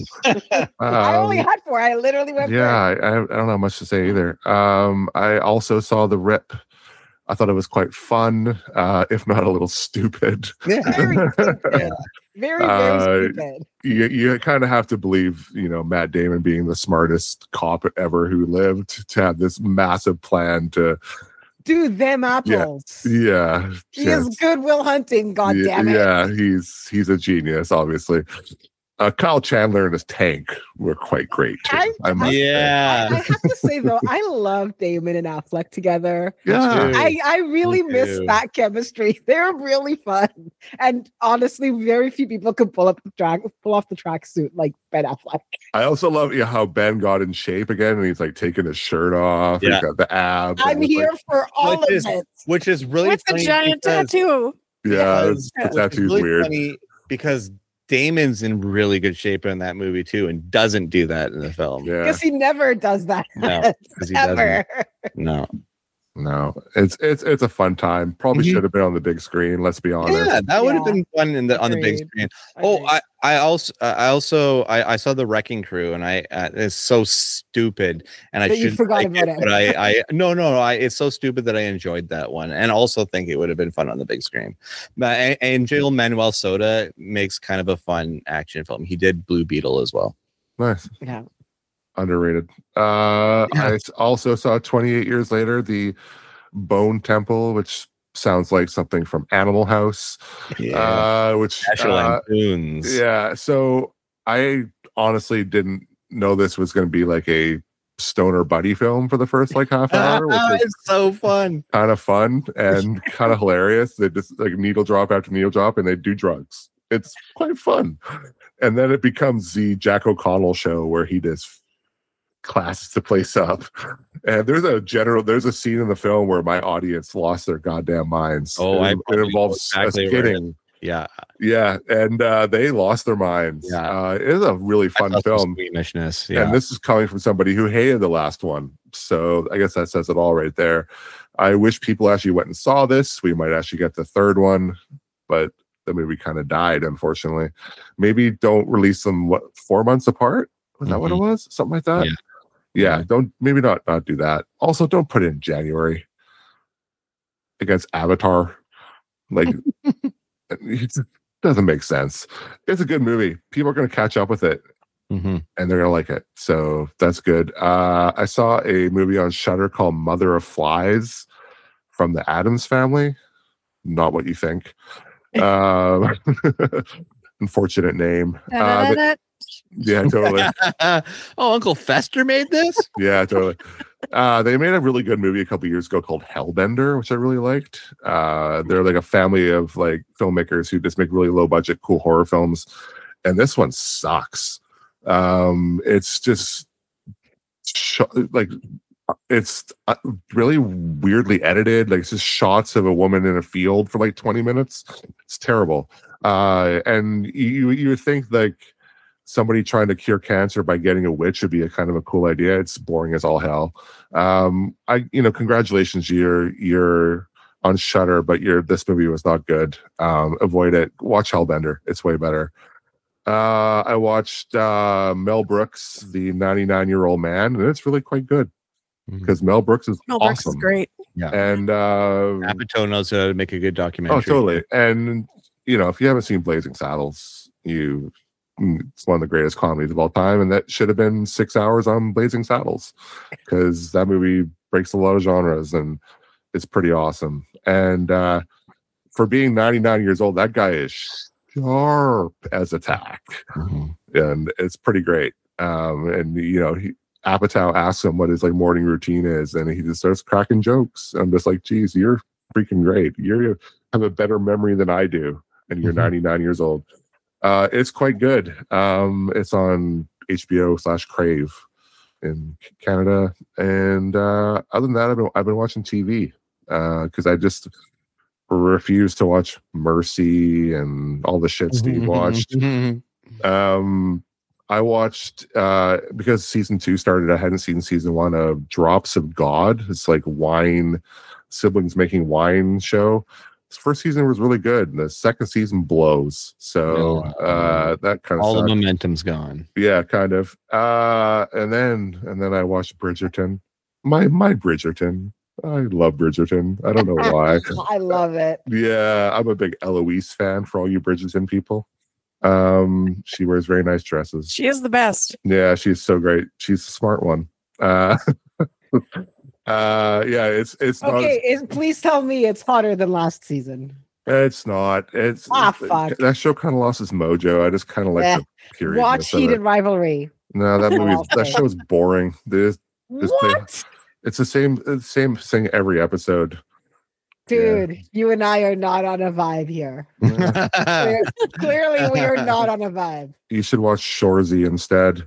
I only had 4. I literally went. Yeah, I don't have much to say either. I also saw The Rip. I thought it was quite fun, if not a little stupid. Yeah. Very stupid. Very stupid. You kind of have to believe, Matt Damon being the smartest cop ever who lived to have this massive plan to do them apples. Yeah. He is Good Will Hunting, goddammit. Yeah, he's a genius, obviously. Kyle Chandler and his tank were quite great too. I have to say though, I love Damon and Affleck together. Yeah, I really miss that chemistry. They're really fun, and honestly, very few people can pull off the tracksuit like Ben Affleck. I also love how Ben got in shape again, and he's like taking his shirt off. Yeah. He's got the abs. I'm here for all of it, which is really with funny a giant tattoo. Yeah, the tattoo's really weird. Funny because Damon's in really good shape in that movie too, and doesn't do that in the film. Yeah, because he never does that. No, ever. No, it's a fun time. Probably should have been on the big screen. Let's be honest. Yeah, that would have been fun on the big screen. I saw The Wrecking Crew, and it's so stupid, and I should forgot about it. But no, it's so stupid that I enjoyed that one, and also think it would have been fun on the big screen. But and Joel Manuel Soda makes kind of a fun action film. He did Blue Beetle as well. Nice. Yeah. Underrated. I also saw 28 Years Later, The Bone Temple, which sounds like something from Animal House. Yeah. Which Tunes. Yeah. So I honestly didn't know this was going to be like a stoner buddy film for the first half hour. Which it's so fun. Kind of fun and kind of hilarious. They just needle drop after needle drop, and they do drugs. It's quite fun. And then it becomes the Jack O'Connell show where he just classes the place up. And there's a scene in the film where my audience lost their goddamn minds. It involves us kidding. Yeah, and they lost their minds. Yeah, it is a really fun film. Squeamishness. Yeah. And this is coming from somebody who hated the last one, so I guess that says it all right there. I wish people actually went and saw this. We might actually get the third one, but the movie kind of died, unfortunately. Maybe don't release them 4 months apart. Was that what it was? Something like that. Yeah, don't not do that. Also, don't put it in January against Avatar. It doesn't make sense. It's a good movie. People are going to catch up with it, and they're going to like it. So that's good. I saw a movie on Shudder called Mother of Flies from the Addams Family. Not what you think. Unfortunate name. Yeah, totally. Uncle Fester made this? Yeah, totally. They made a really good movie a couple years ago called Hellbender, which I really liked. They're a family of filmmakers who just make really low budget, cool horror films. And this one sucks. It's just it's really weirdly edited. Like, it's just shots of a woman in a field for like 20 minutes. It's terrible. And you would think like somebody trying to cure cancer by getting a witch would be a kind of a cool idea. It's boring as all hell. Congratulations, you're on Shudder, but this movie was not good. Avoid it. Watch Hellbender. It's way better. I watched Mel Brooks, The 99-Year-Old Man, and it's really quite good because Mel Brooks is awesome. Brooks is great. Yeah, and Apatow knows how to make a good documentary. Oh, totally. And if you haven't seen Blazing Saddles, it's one of the greatest comedies of all time, and that should have been 6 hours on Blazing Saddles because that movie breaks a lot of genres and it's pretty awesome. And for being 99 years old, that guy is sharp as a tack, and it's pretty great. Apatow asks him what his like morning routine is, and he just starts cracking jokes. I'm just like, geez, you're freaking great. You have a better memory than I do, and you're 99 years old. It's quite good. It's on HBO/Crave in Canada, and other than that, I've been watching TV because I just refuse to watch Mercy and all the shit Steve watched. I watched because season 2 started. I hadn't seen season 1 of Drops of God. It's like wine siblings making wine show. This first season was really good. The second season blows. So that kind of all sucked. the momentum's gone. Yeah, kind of. And then I watched Bridgerton. My Bridgerton. I love Bridgerton. I don't know why. I love it. Yeah, I'm a big Eloise fan for all you Bridgerton people. She wears very nice dresses. She is the best. Yeah, she's so great. She's a smart one. It's okay. Please tell me it's hotter than last season. It's not. Fuck. That show kind of lost its mojo. I just kind of like the period. Watch Heated Rivalry. No, that show is boring. What? It's the same thing every episode. Dude, you and I are not on a vibe here. Clearly, we are not on a vibe. You should watch Shoresy instead.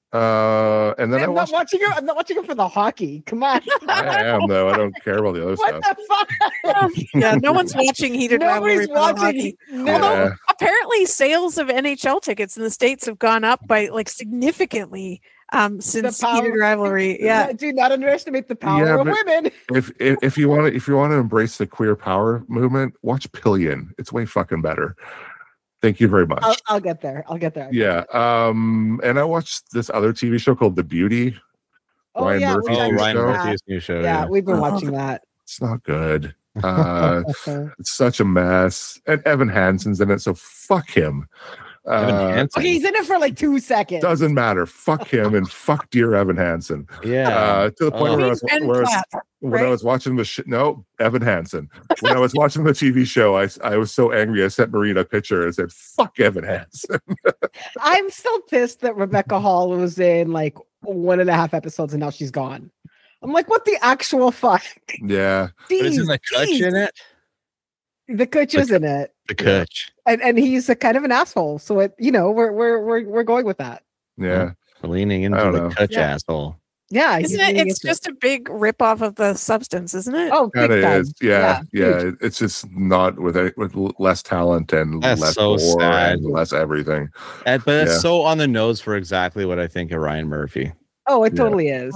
And then I'm not watching it for the hockey. Come on. I am though. I don't care about the other stuff. What the fuck? Yeah, no one's watching Heated Rivalry for the hockey. Although apparently sales of NHL tickets in the States have gone up by like significantly since Heated Rivalry. Yeah. Do not underestimate the power of women. If you want to embrace the queer power movement, watch Pillion. It's way fucking better. Thank you very much. I'll get there. Yeah. And I watched this other TV show called The Beauty. Ryan Murphy's new show. Yeah, we've been watching that. It's not good. It's such a mess. And Evan Hansen's in it, so fuck him. Okay, he's in it for like 2 seconds. Doesn't matter. Fuck him and fuck dear Evan Hansen. Yeah. To the point where I was watching the Evan Hansen. When I was watching the TV show, I was so angry. I sent Marina a picture and said, "Fuck Evan Hansen." I'm still pissed that Rebecca Hall was in like 1.5 episodes and now she's gone. I'm like, what the actual fuck? Yeah. But isn't the Kutch in it? The Kutch is in it. The Kutch. And he's a kind of an asshole. So we're going with that. Yeah. Leaning into the Kutch asshole. Yeah. Isn't it? It's just a big ripoff of The Substance, isn't it? Oh, kind of is. Yeah. It's just not with less talent and less gore and less everything. But it's so on the nose for exactly what I think of Ryan Murphy. Oh, it totally is.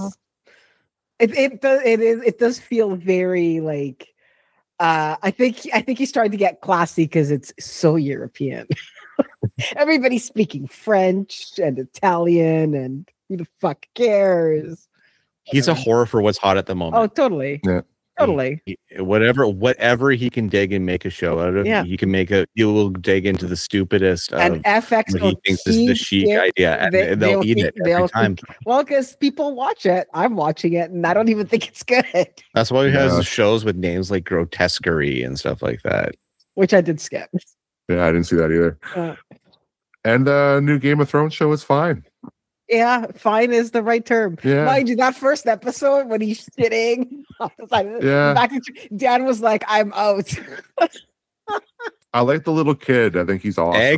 It does feel very like. I think he's starting to get classy because it's so European. Everybody's speaking French and Italian, and who the fuck cares? He's a whore for what's hot at the moment. Oh, totally. Yeah. Totally. Whatever he can dig and make a show out of, he will dig into the stupidest and FX what he thinks is the chic idea, and they'll eat it every time. Well, because people watch it, I'm watching it, and I don't even think it's good. That's why he has shows with names like Grotesquerie and stuff like that, which I did skip. Yeah, I didn't see that either. And the new Game of Thrones show is fine. Yeah, fine is the right term. Yeah. Mind you, that first episode when he's shitting off the side of Dan was like, I'm out. I like the little kid. I think he's awesome. Egg?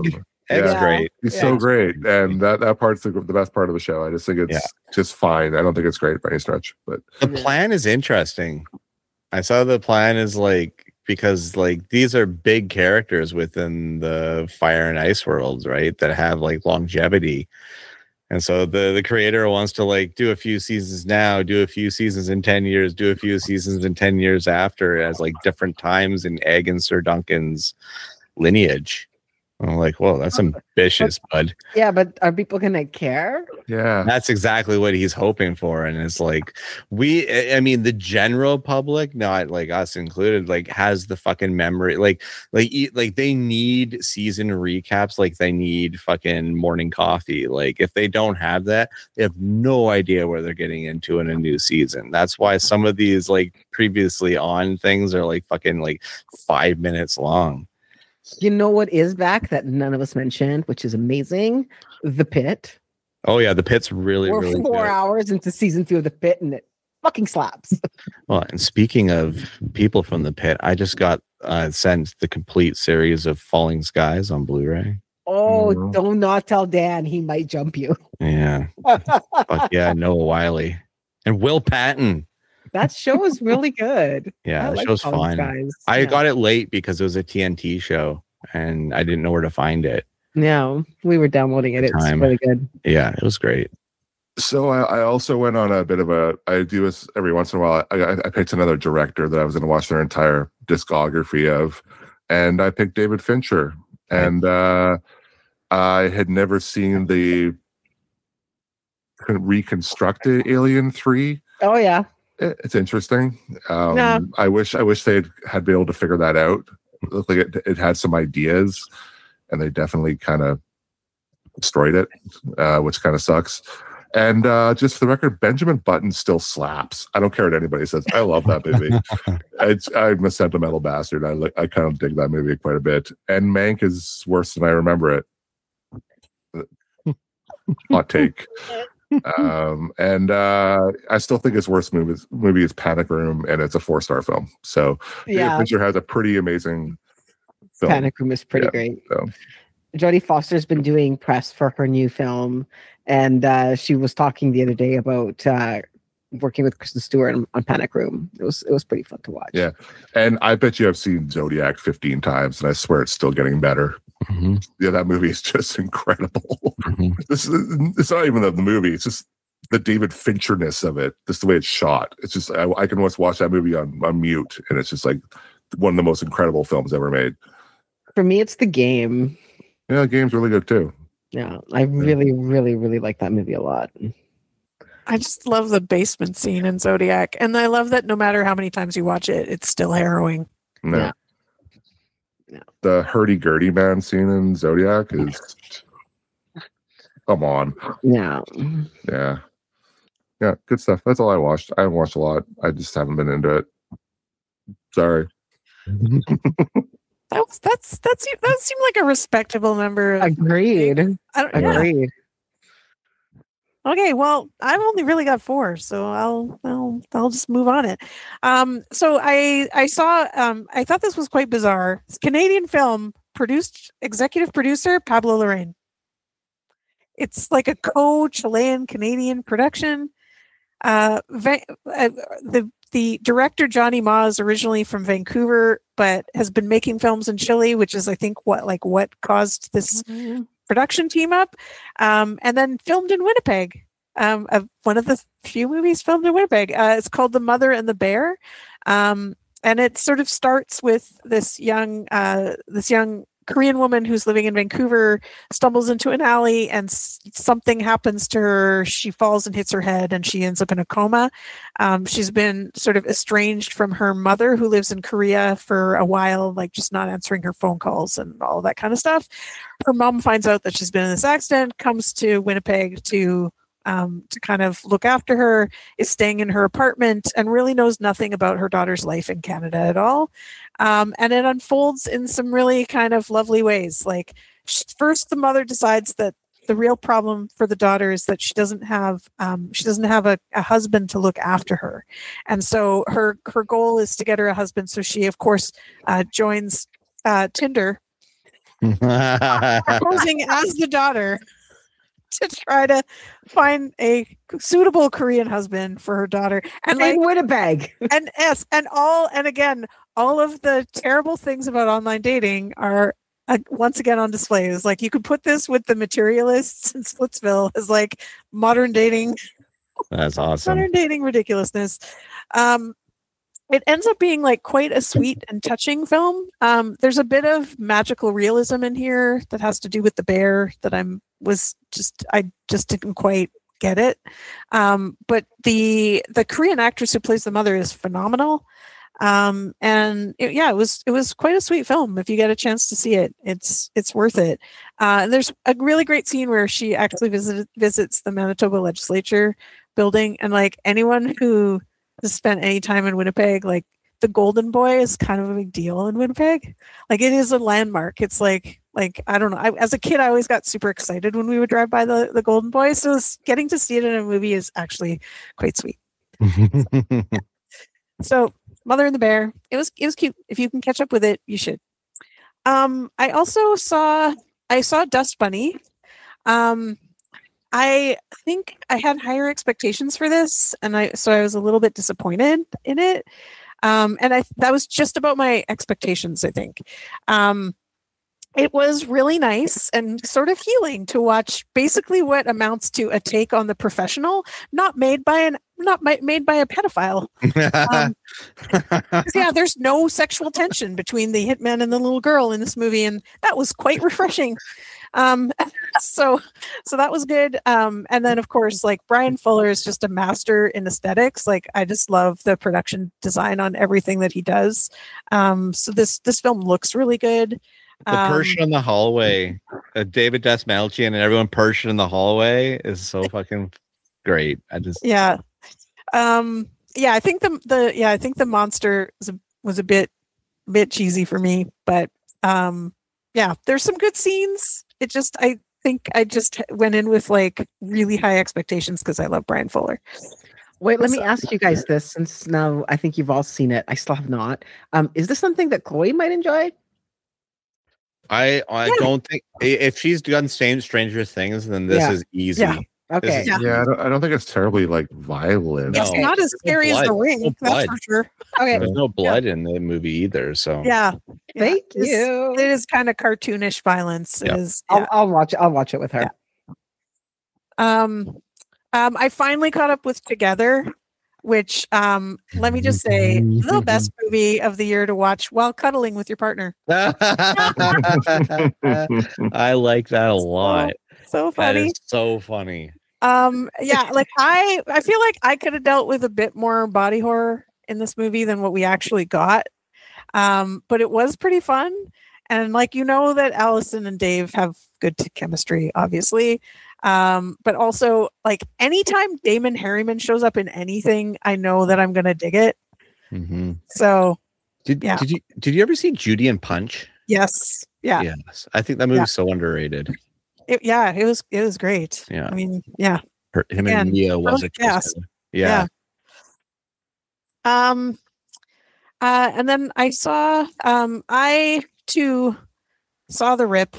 Egg's great. He's so great, and that part's the best part of the show. I just think it's just fine. I don't think it's great by any stretch, but the plan is interesting. I saw the plan is like, because like these are big characters within the Fire and Ice worlds, right? That have like longevity. And so the creator wants to like do a few seasons now, do a few seasons in 10 years, do a few seasons in 10 years after, as like different times in Egg and Sir Duncan's lineage. I'm like, whoa, that's ambitious, bud. Yeah, but are people gonna care? Yeah, that's exactly what he's hoping for. And it's like, I mean, the general public, not like us included, like has the fucking memory, like they need season recaps, like they need fucking morning coffee. Like if they don't have that, they have no idea where they're getting into in a new season. That's why some of these like previously on things are like fucking like 5 minutes long. You know what is back that none of us mentioned, which is amazing? The Pit. Oh yeah, The Pit's really, We're really 4 good. hours into season 2 of The Pit, and it fucking slaps. Well, and speaking of people from The Pit, I just got sent the complete series of Falling Skies on Blu-ray. Oh, don't not tell Dan, he might jump you. Yeah. Fuck yeah, Noah Wiley. And Will Patton. That show is really good. Yeah, the show's fun. I got it late because it was a TNT show and I didn't know where to find it. No, we were downloading it. It's really good. Yeah, it was great. So I also went on a bit of I do this every once in a while. I picked another director that I was going to watch their entire discography of, and I picked David Fincher. And I had never seen the reconstructed Alien 3. Oh, yeah. It's interesting. I wish they had been able to figure that out. It looked like it had some ideas, and they definitely kind of destroyed it, which kind of sucks. And just for the record, Benjamin Button still slaps. I don't care what anybody says. I love that movie. I'm a sentimental bastard. I kind of dig that movie quite a bit. And Mank is worse than I remember it. Hot take. And I still think his worst movie is Panic Room, and it's a 4-star film. So yeah, Fincher has a pretty amazing film. Panic Room is pretty great. So. Jodie Foster's been doing press for her new film, and she was talking the other day about working with Kristen Stewart on Panic Room. It was pretty fun to watch. Yeah, and I bet you have seen Zodiac 15 times, and I swear it's still getting better. Mm-hmm. Yeah, that movie is just incredible. It's not even the movie; it's just the David Fincher-ness of it. Just the way it's shot. It's just I can watch that movie on mute, and it's just like one of the most incredible films ever made. For me, it's The Game. Yeah, The Game's really good too. Yeah, I really, really, really like that movie a lot. I just love the basement scene in Zodiac, and I love that no matter how many times you watch it, it's still harrowing. Yeah. The hurdy-gurdy man scene in Zodiac is come on. Yeah, good stuff. That's all I watched. I haven't watched a lot. I just haven't been into it. Sorry. That seemed like a respectable number. Agreed. Agreed. Okay, well, I've only really got 4, so I'll just move on it. So I saw I thought this was quite bizarre. It's a Canadian film, executive producer Pablo Larraín. It's like a co-Chilean Canadian production. The director Johnny Ma is originally from Vancouver, but has been making films in Chile, which is I think what caused this production team up, and then filmed in Winnipeg. One of the few movies filmed in Winnipeg. It's called The Mother and the Bear, and it sort of starts with this young Korean woman who's living in Vancouver stumbles into an alley and something happens to her. She falls and hits her head and she ends up in a coma. She's been sort of estranged from her mother who lives in Korea for a while, like just not answering her phone calls and all that kind of stuff. Her mom finds out that she's been in this accident, comes to Winnipeg to kind of look after her, is staying in her apartment, and really knows nothing about her daughter's life in Canada at all. And it unfolds in some really kind of lovely ways. Like first, the mother decides that the real problem for the daughter is that she doesn't have a husband to look after her, and so her goal is to get her a husband. So she, of course, joins Tinder posing as the daughter to try to find a suitable Korean husband for her daughter, and in Winnipeg, and again, all of the terrible things about online dating are once again on display. Is like you could put this with the materialists in Splitsville as like modern dating. That's awesome. Modern dating ridiculousness. It ends up being like quite a sweet and touching film. There's a bit of magical realism in here that has to do with the bear that I just didn't quite get it. But the Korean actress who plays the mother is phenomenal. It was quite a sweet film. If you get a chance to see it, it's worth it. And there's a really great scene where she actually visits the Manitoba legislature building, and like anyone who has spent any time in Winnipeg, like the Golden Boy is kind of a big deal in Winnipeg. Like it is a landmark. It's like I don't know. As a kid, I always got super excited when we would drive by the Golden Boy. So getting to see it in a movie is actually quite sweet. So Mother and the Bear. It was cute. If you can catch up with it, you should. I also saw Dust Bunny. I think I had higher expectations for this, and I was a little bit disappointed in it. That was just about my expectations, I think. It was really nice and sort of healing to watch basically what amounts to a take on The Professional, not made by a pedophile. Yeah, there's no sexual tension between the hitman and the little girl in this movie, and that was quite refreshing. So that was good. And then of course, like Brian Fuller is just a master in aesthetics. Like I just love the production design on everything that he does. So this film looks really good. The Persian in the hallway, David Dastmalchian and everyone Persian in the hallway is so fucking great. I think the monster was a bit cheesy for me, but there's some good scenes. I think I just went in with like really high expectations because I love Brian Fuller. Wait, let me ask you guys this, since now I think you've all seen it. I still have not. Is this something that Chloe might enjoy? I don't think, if she's done Stranger Things, then this is easy. Yeah. Okay. I don't think it's terribly like violent. It's not as scary as The Ring, that's for sure. Okay. There's no blood in the movie either, so Thank you. It is kind of cartoonish violence. I'll watch it with her. Yeah. I finally caught up with Together, which let me just say, the best movie of the year to watch while cuddling with your partner. I like that a lot. So funny. That is so funny. Like I feel like I could have dealt with a bit more body horror in this movie than what we actually got. But it was pretty fun. And like, that Allison and Dave have good chemistry, obviously. But also like anytime Damon Harriman shows up in anything, I know that I'm going to dig it. Mm-hmm. So did you ever see Judy and Punch? Yes. Yeah. Yes. I think that movie's so underrated. It was great. Yeah. I mean, yeah. Him and Mia was a cast. Yeah. And then I saw I too saw The Rip.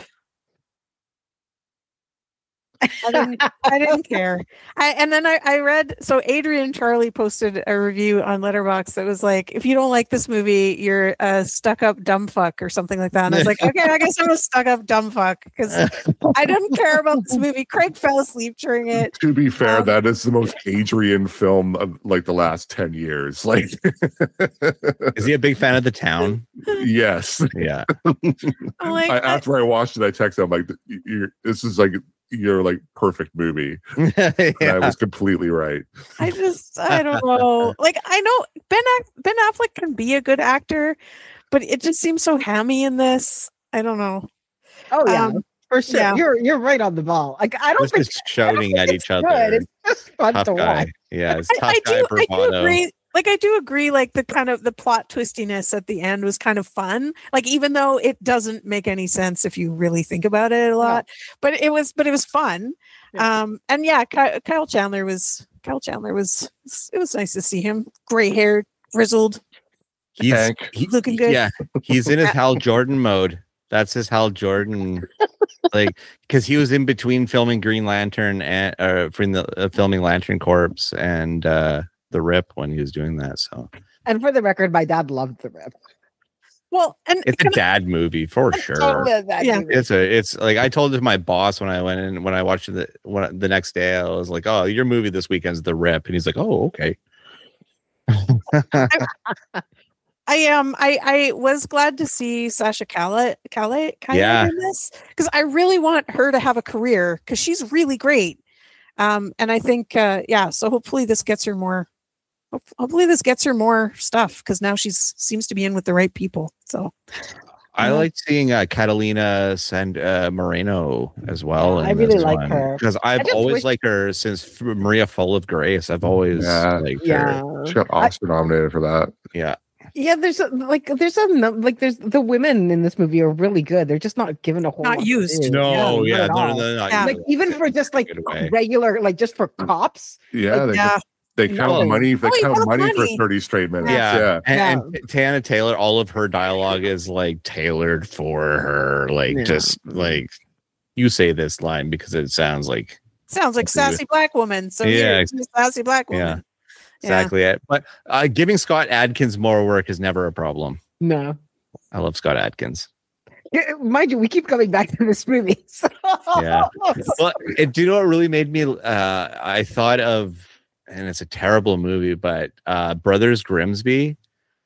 I didn't care. I read, so Adrian Charlie posted a review on Letterboxd that was like, if you don't like this movie, you're a stuck-up dumb fuck or something like that. And I was like, okay, I guess I'm a stuck-up dumb fuck because I didn't care about this movie. Craig fell asleep during it. To be fair, that is the most Adrian film of like the last 10 years. Like, is he a big fan of The Town? Yes. Yeah. After I watched it, I texted him like, this is like your like perfect movie. I was completely right. I don't know. Like I know Ben Affleck can be a good actor, but it just seems so hammy in this. I don't know. Oh yeah, for sure. Yeah. You're right on the ball. Like I don't think just shouting at each other. It's just fun to watch. Yeah, it's tough guy bravado. I do agree. Like the kind of the plot twistiness at the end was kind of fun. Like even though it doesn't make any sense if you really think about it a lot, but it was fun. Yeah. And yeah, Kyle Chandler was. It was nice to see him. Gray hair, grizzled. He's looking good. Yeah, he's in his Hal Jordan mode. That's his Hal Jordan. Like, because he was in between filming Green Lantern and filming Lantern Corps and The Rip when he was doing that. So, and for the record, my dad loved The Rip. Well, and it's a dad movie for sure. Yeah, it's like I told my boss when I went in when I watched the next day. I was like, "Oh, your movie this weekend's The Rip," and he's like, "Oh, okay." I was glad to see Sasha Calle in this, because I really want her to have a career, because she's really great. And I think so hopefully this gets her more stuff, because now she seems to be in with the right people. So I like seeing Catalina Moreno as well. I really like her, because I've always liked her since Maria Full of Grace. I've always liked her. She got Oscar nominated for that. Yeah, there's the women in this movie are really good. They're just not given a whole not used. No, like even for just like regular, like just for cops. Yeah, they count money. They count money for 30 straight minutes. Yeah. And Tana Taylor, all of her dialogue is like tailored for her. Like just like you say this line because it sounds like sassy black woman. So sassy black woman. Yeah. Exactly it. But giving Scott Adkins more work is never a problem. No. I love Scott Adkins. Mind you, we keep coming back to this movie. So. Yeah. Well, do you know what really made me I thought of, and it's a terrible movie, but Brothers Grimsby.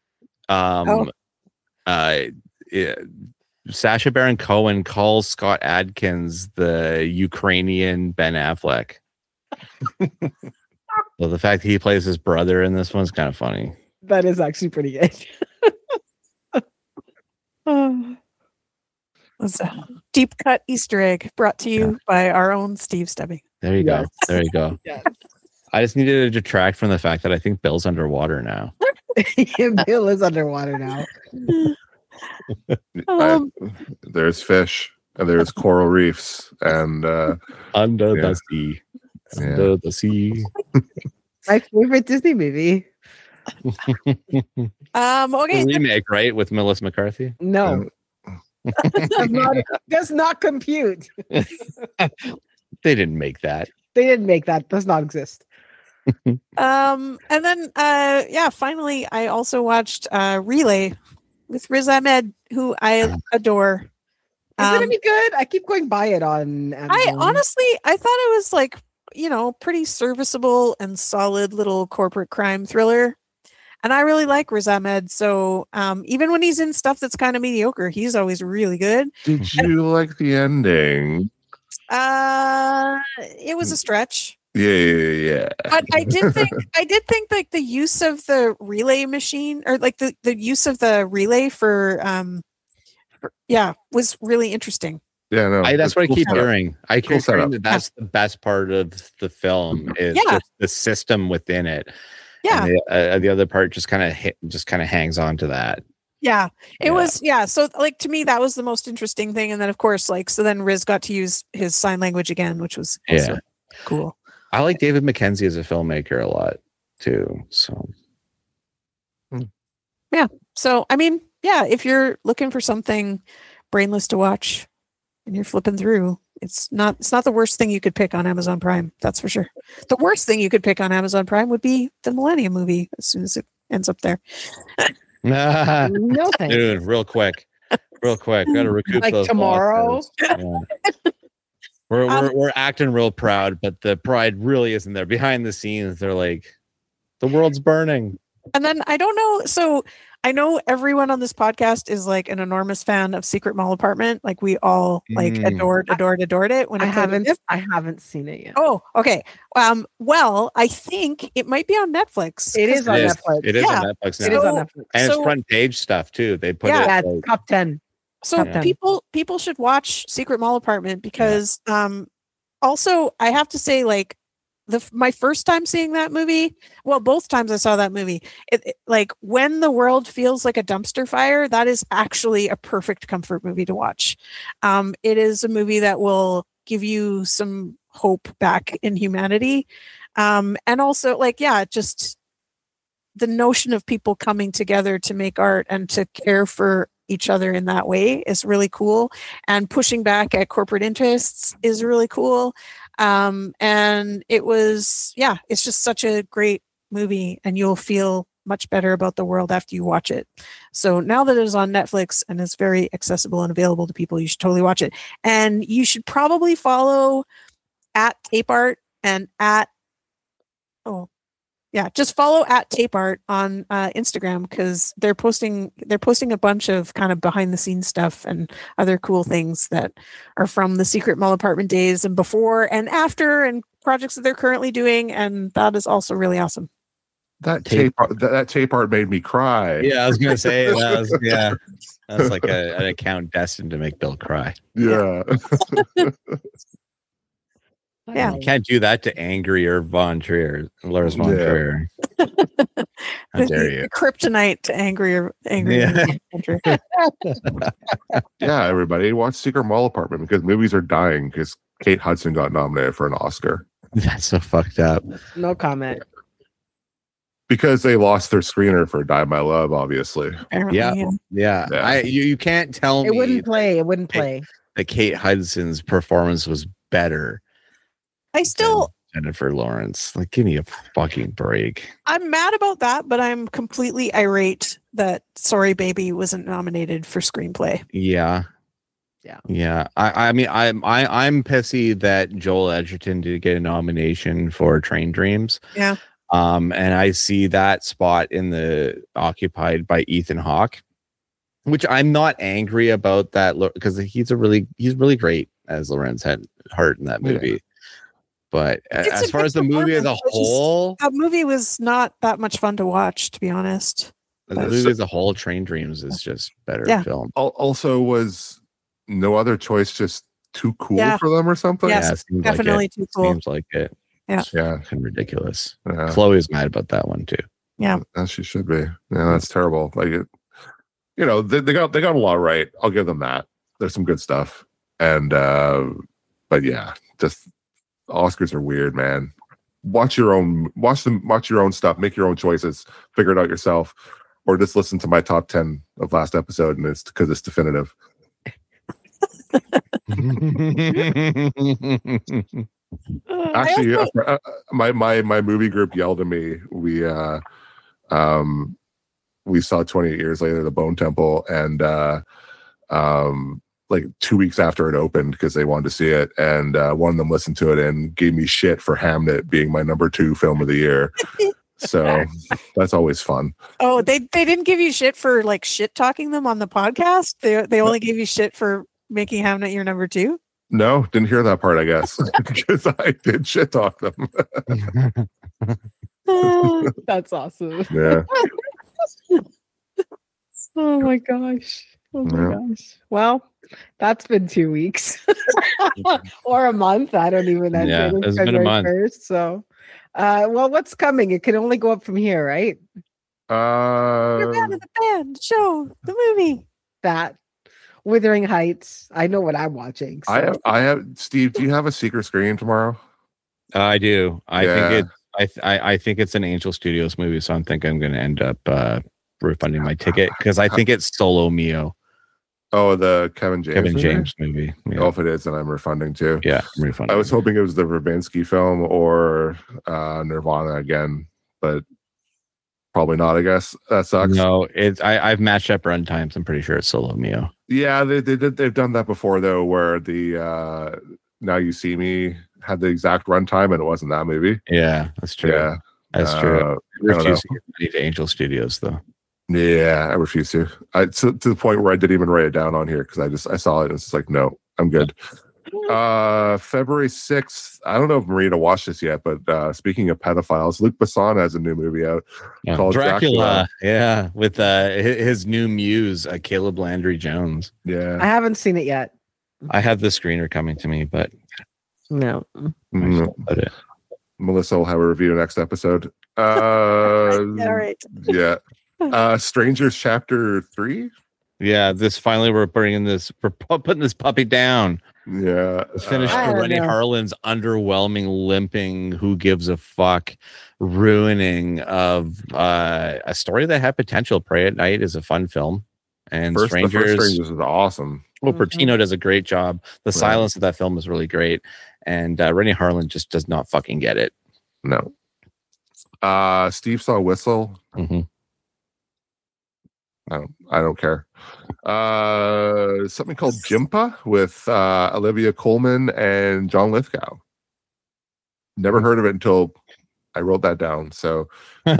Sacha Baron Cohen calls Scott Adkins the Ukrainian Ben Affleck. So the fact that he plays his brother in this one's kind of funny. That is actually pretty good. Was a deep cut Easter egg brought to you by our own Steve Stebbing. There you go. There you go. Yes. I just needed to detract from the fact that I think Bill's underwater now. Bill is underwater now. There's fish and there's coral reefs and under the sea. Under the sea. My favorite Disney movie. Okay. The remake, right, with Melissa McCarthy? No. Does not compute. They didn't make that. Does not exist. And then finally I also watched Relay with Riz Ahmed, who I adore. Is it any good? I keep going by it on Amazon. I thought it was like, pretty serviceable and solid little corporate crime thriller. And I really like Riz Ahmed. So even when he's in stuff that's kind of mediocre, he's always really good. Did you like the ending? It was a stretch. Yeah. But I did think like the use of the relay machine, or like the use of the relay for was really interesting. Yeah, no, that's what I keep hearing. I keep hearing that's the best part of the film is just the system within it. Yeah, and the other part just kind of hangs on to that. Yeah, it was. Yeah, so like to me, that was the most interesting thing. And then of course, then Riz got to use his sign language again, which was also cool. I like David Mackenzie as a filmmaker a lot too. So yeah. So I mean, if you're looking for something brainless to watch and you're flipping through, it's not the worst thing you could pick on Amazon Prime. That's for sure. The worst thing you could pick on Amazon Prime would be the Millennium movie as soon as it ends up there. No thanks. Dude, real quick. Gotta recoup like those tomorrow. We're acting real proud, but the pride really isn't there. Behind the scenes, they're like, the world's burning. And then I don't know. So I know everyone on this podcast is like an enormous fan of Secret Mall Apartment. Like we all like adored it when I haven't seen it yet. Oh, okay. Well, I think it might be on Netflix. It is on Netflix. It is on Netflix now. It is on Netflix. And it's front page stuff too. They put it top 10. So people should watch Secret Mall Apartment because also I have to say, like, my first time seeing that movie, well, both times I saw that movie, it like when the world feels like a dumpster fire, that is actually a perfect comfort movie to watch. It is a movie that will give you some hope back in humanity. And also just the notion of people coming together to make art and to care for each other in that way is really cool. And pushing back at corporate interests is really cool. And it was, it's just such a great movie, and you'll feel much better about the world after you watch it. So now that it is on Netflix and is very accessible and available to people, you should totally watch it. And you should probably follow at Tape Art and just follow at Tape Art on Instagram, because they're posting a bunch of kind of behind the scenes stuff and other cool things that are from the Secret Mall Apartment days and before and after, and projects that they're currently doing, and that is also really awesome. That tape art made me cry. Yeah, I was gonna say that's like an account destined to make Bill cry. Yeah. Yeah, you can't do that to angrier Von Trier, Lars von Trier. How dare you? The kryptonite to angrier. Yeah, everybody watch Secret Mall Apartment, because movies are dying because Kate Hudson got nominated for an Oscar. That's so fucked up. No comment. Because they lost their screener for Die My Love, obviously. Yeah. You can't tell me it wouldn't play. That Kate Hudson's performance was better. Jennifer Lawrence. Like, give me a fucking break. I'm mad about that, but I'm completely irate that Sorry Baby wasn't nominated for screenplay. Yeah. I mean, I'm pissy that Joel Edgerton did get a nomination for Train Dreams. Yeah. And I see that spot in the occupied by Ethan Hawke, which I'm not angry about that, because he's really great as Lorenz Hart in that movie. Yeah. But as far as the movie as a whole, that movie was not that much fun to watch, to be honest. The movie as a whole, Train Dreams is just better film. Also, was no other choice just too cool for them or something? Yes, definitely too cool. Seems like it. Yeah, and ridiculous. Yeah. Chloe was mad about that one too. Yeah, as she should be. Yeah, that's terrible. Like, they got a lot right. I'll give them that. There's some good stuff, and but yeah, just Oscars are weird, man. Watch your own stuff. Make your own choices. Figure it out yourself, or just listen to my top 10 of last episode, and it's because it's definitive. Actually, my movie group yelled at me. We saw 28 Years Later, The Bone Temple, and like 2 weeks after it opened, because they wanted to see it, and one of them listened to it and gave me shit for Hamnet being my number 2 film of the year. So that's always fun. Oh, they didn't give you shit for like shit talking them on the podcast? They only gave you shit for making Hamnet your number 2? No, didn't hear that part, I guess, because I did shit talk them. That's awesome. Yeah. Oh my gosh. Well, that's been 2 weeks or a month. I don't even know. Yeah, it's been a month. 1st, so, well, what's coming? It can only go up from here, right? You're band of the band show, the movie. That Wuthering Heights. I know what I'm watching. So. I have. Steve, do you have a secret screening tomorrow? I do. I think it's an Angel Studios movie, so I think I'm going to end up refunding my ticket, because I think it's Solo Mio. Oh, the Kevin James movie. Yeah. Oh, if it is, then I'm refunding too. Yeah, I'm refunding. I was hoping it was the Verbinski film or Nirvana again, but probably not. I guess that sucks. No, I've matched up run times. I'm pretty sure it's Solo Mio. Yeah, they've done that before though, where the Now You See Me had the exact runtime, and it wasn't that movie. Yeah, that's true. Yeah, that's true. I refuse to give money to Angel Studios though. Yeah, I refuse to. To the point where I didn't even write it down on here, because I saw it and it's just like, no, I'm good. February 6th. I don't know if Marina watched this yet, but speaking of pedophiles, Luc Besson has a new movie out called Dracula. Yeah, with his new muse, Caleb Landry Jones. Yeah, I haven't seen it yet. I have the screener coming to me, but no. Melissa will have a review next episode. All right. Yeah. Strangers Chapter 3. Yeah, we're putting this puppy down. Yeah, finished Rennie Harlan's underwhelming, limping, who gives a fuck ruining of a story that had potential. Pray at Night is a fun film, And the first Strangers is awesome. Well, Bertino does a great job. The silence of that film is really great. And Rennie Harlan just does not fucking get it. No. Steve Saw Whistle. Mm-hmm. I don't care. Something called Jimpa with Olivia Colman and John Lithgow. Never heard of it until I wrote that down. So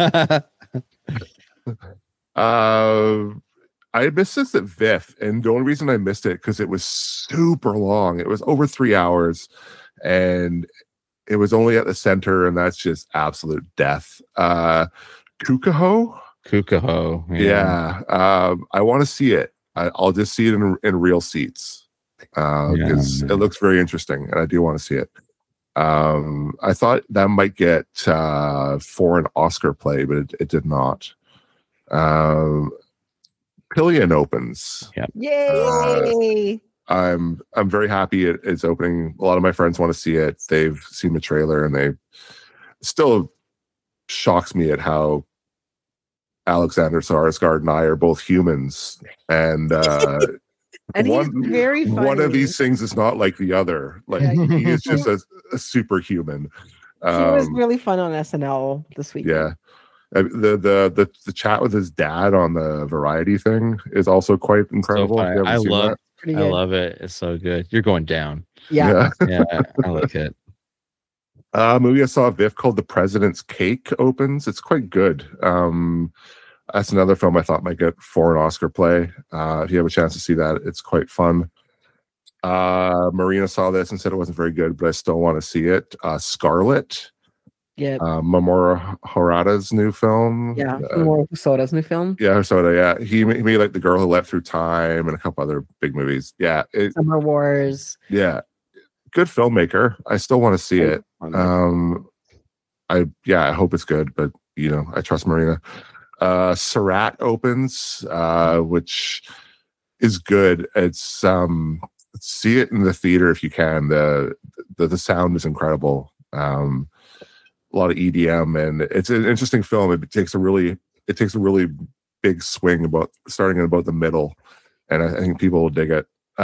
I missed this at VIFF, and the only reason I missed it because it was super long. It was over 3 hours, and it was only at the center, and that's just absolute death. Cucaho. Yeah. I want to see it. I'll just see it in real seats because it looks very interesting, and I do want to see it. I thought that might get foreign Oscar play, but it did not. Pillion opens. Yeah. Yay! I'm very happy it's opening. A lot of my friends want to see it. They've seen the trailer, and they still shocks me at how Alexander Skarsgård and I are both humans, and he's very funny. One of these things is not like the other. Like he is just a superhuman. He was really fun on SNL this week. Yeah. The chat with his dad on the Variety thing is also quite incredible. So I love it. It's so good. You're going down. Yeah. I like it. Movie I saw at VIFF called The President's Cake opens. It's quite good. That's another film I thought might get foreign Oscar play. If you have a chance to see that, it's quite fun. Marina saw this and said it wasn't very good, but I still want to see it. Scarlet. Yeah. Mamoru Hosoda's new film. Yeah. Mamoru Hosoda's new film. Yeah, Hosoda. Yeah. He made like The Girl Who Leapt Through Time and a couple other big movies. Yeah. Summer Wars. Yeah. Good filmmaker. I still want to see it. I hope it's good, but I trust Marina. Sarat opens, which is good. It's see it in the theater if you can. The sound is incredible. A lot of EDM, and it's an interesting film. It takes a really big swing starting in about the middle, and I think people will dig it.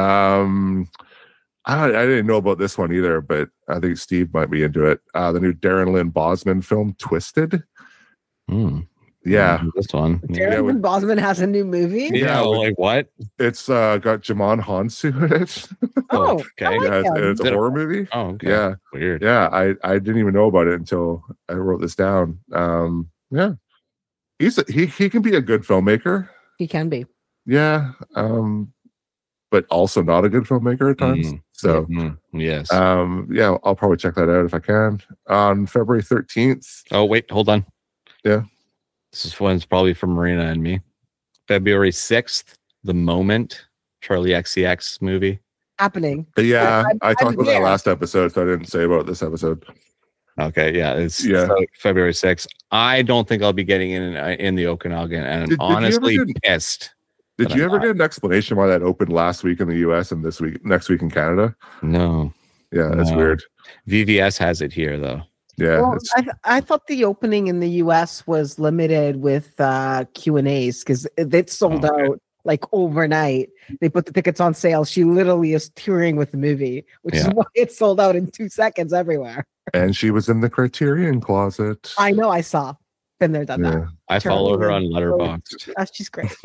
I didn't know about this one either, but I think Steve might be into it. The new Darren Lynn Bosman film, Twisted. Yeah, this one. Darren Lynn Bosman has a new movie. Yeah, like what? It's got Jimon Hansu in it. Oh, okay. It's a horror movie. Oh, okay. Yeah, weird. Yeah, I didn't even know about it until I wrote this down. Yeah, he can be a good filmmaker. He can be. Yeah, but also not a good filmmaker at times. So yes, yeah, I'll probably check that out if I can on February 13th. Oh wait, hold on. Yeah. This one's probably for Marina and me. February 6th, The Moment, Charlie XCX movie. Happening. Yeah, I talked about that last episode, so I didn't say about this episode. Okay, yeah, it's February 6th. I don't think I'll be getting in the Okanagan, and I'm honestly pissed. Did you ever get an explanation why that opened last week in the US and next week in Canada? No. Yeah, that's weird. VVS has it here, though. Yeah, well, I thought the opening in the US was limited with Q&As because it sold out like overnight. They put the tickets on sale. She literally is touring with the movie, which is why it sold out in 2 seconds everywhere. And she was in the Criterion Closet. I know, I saw. Been there, done that. I follow her on Letterboxd. She's great.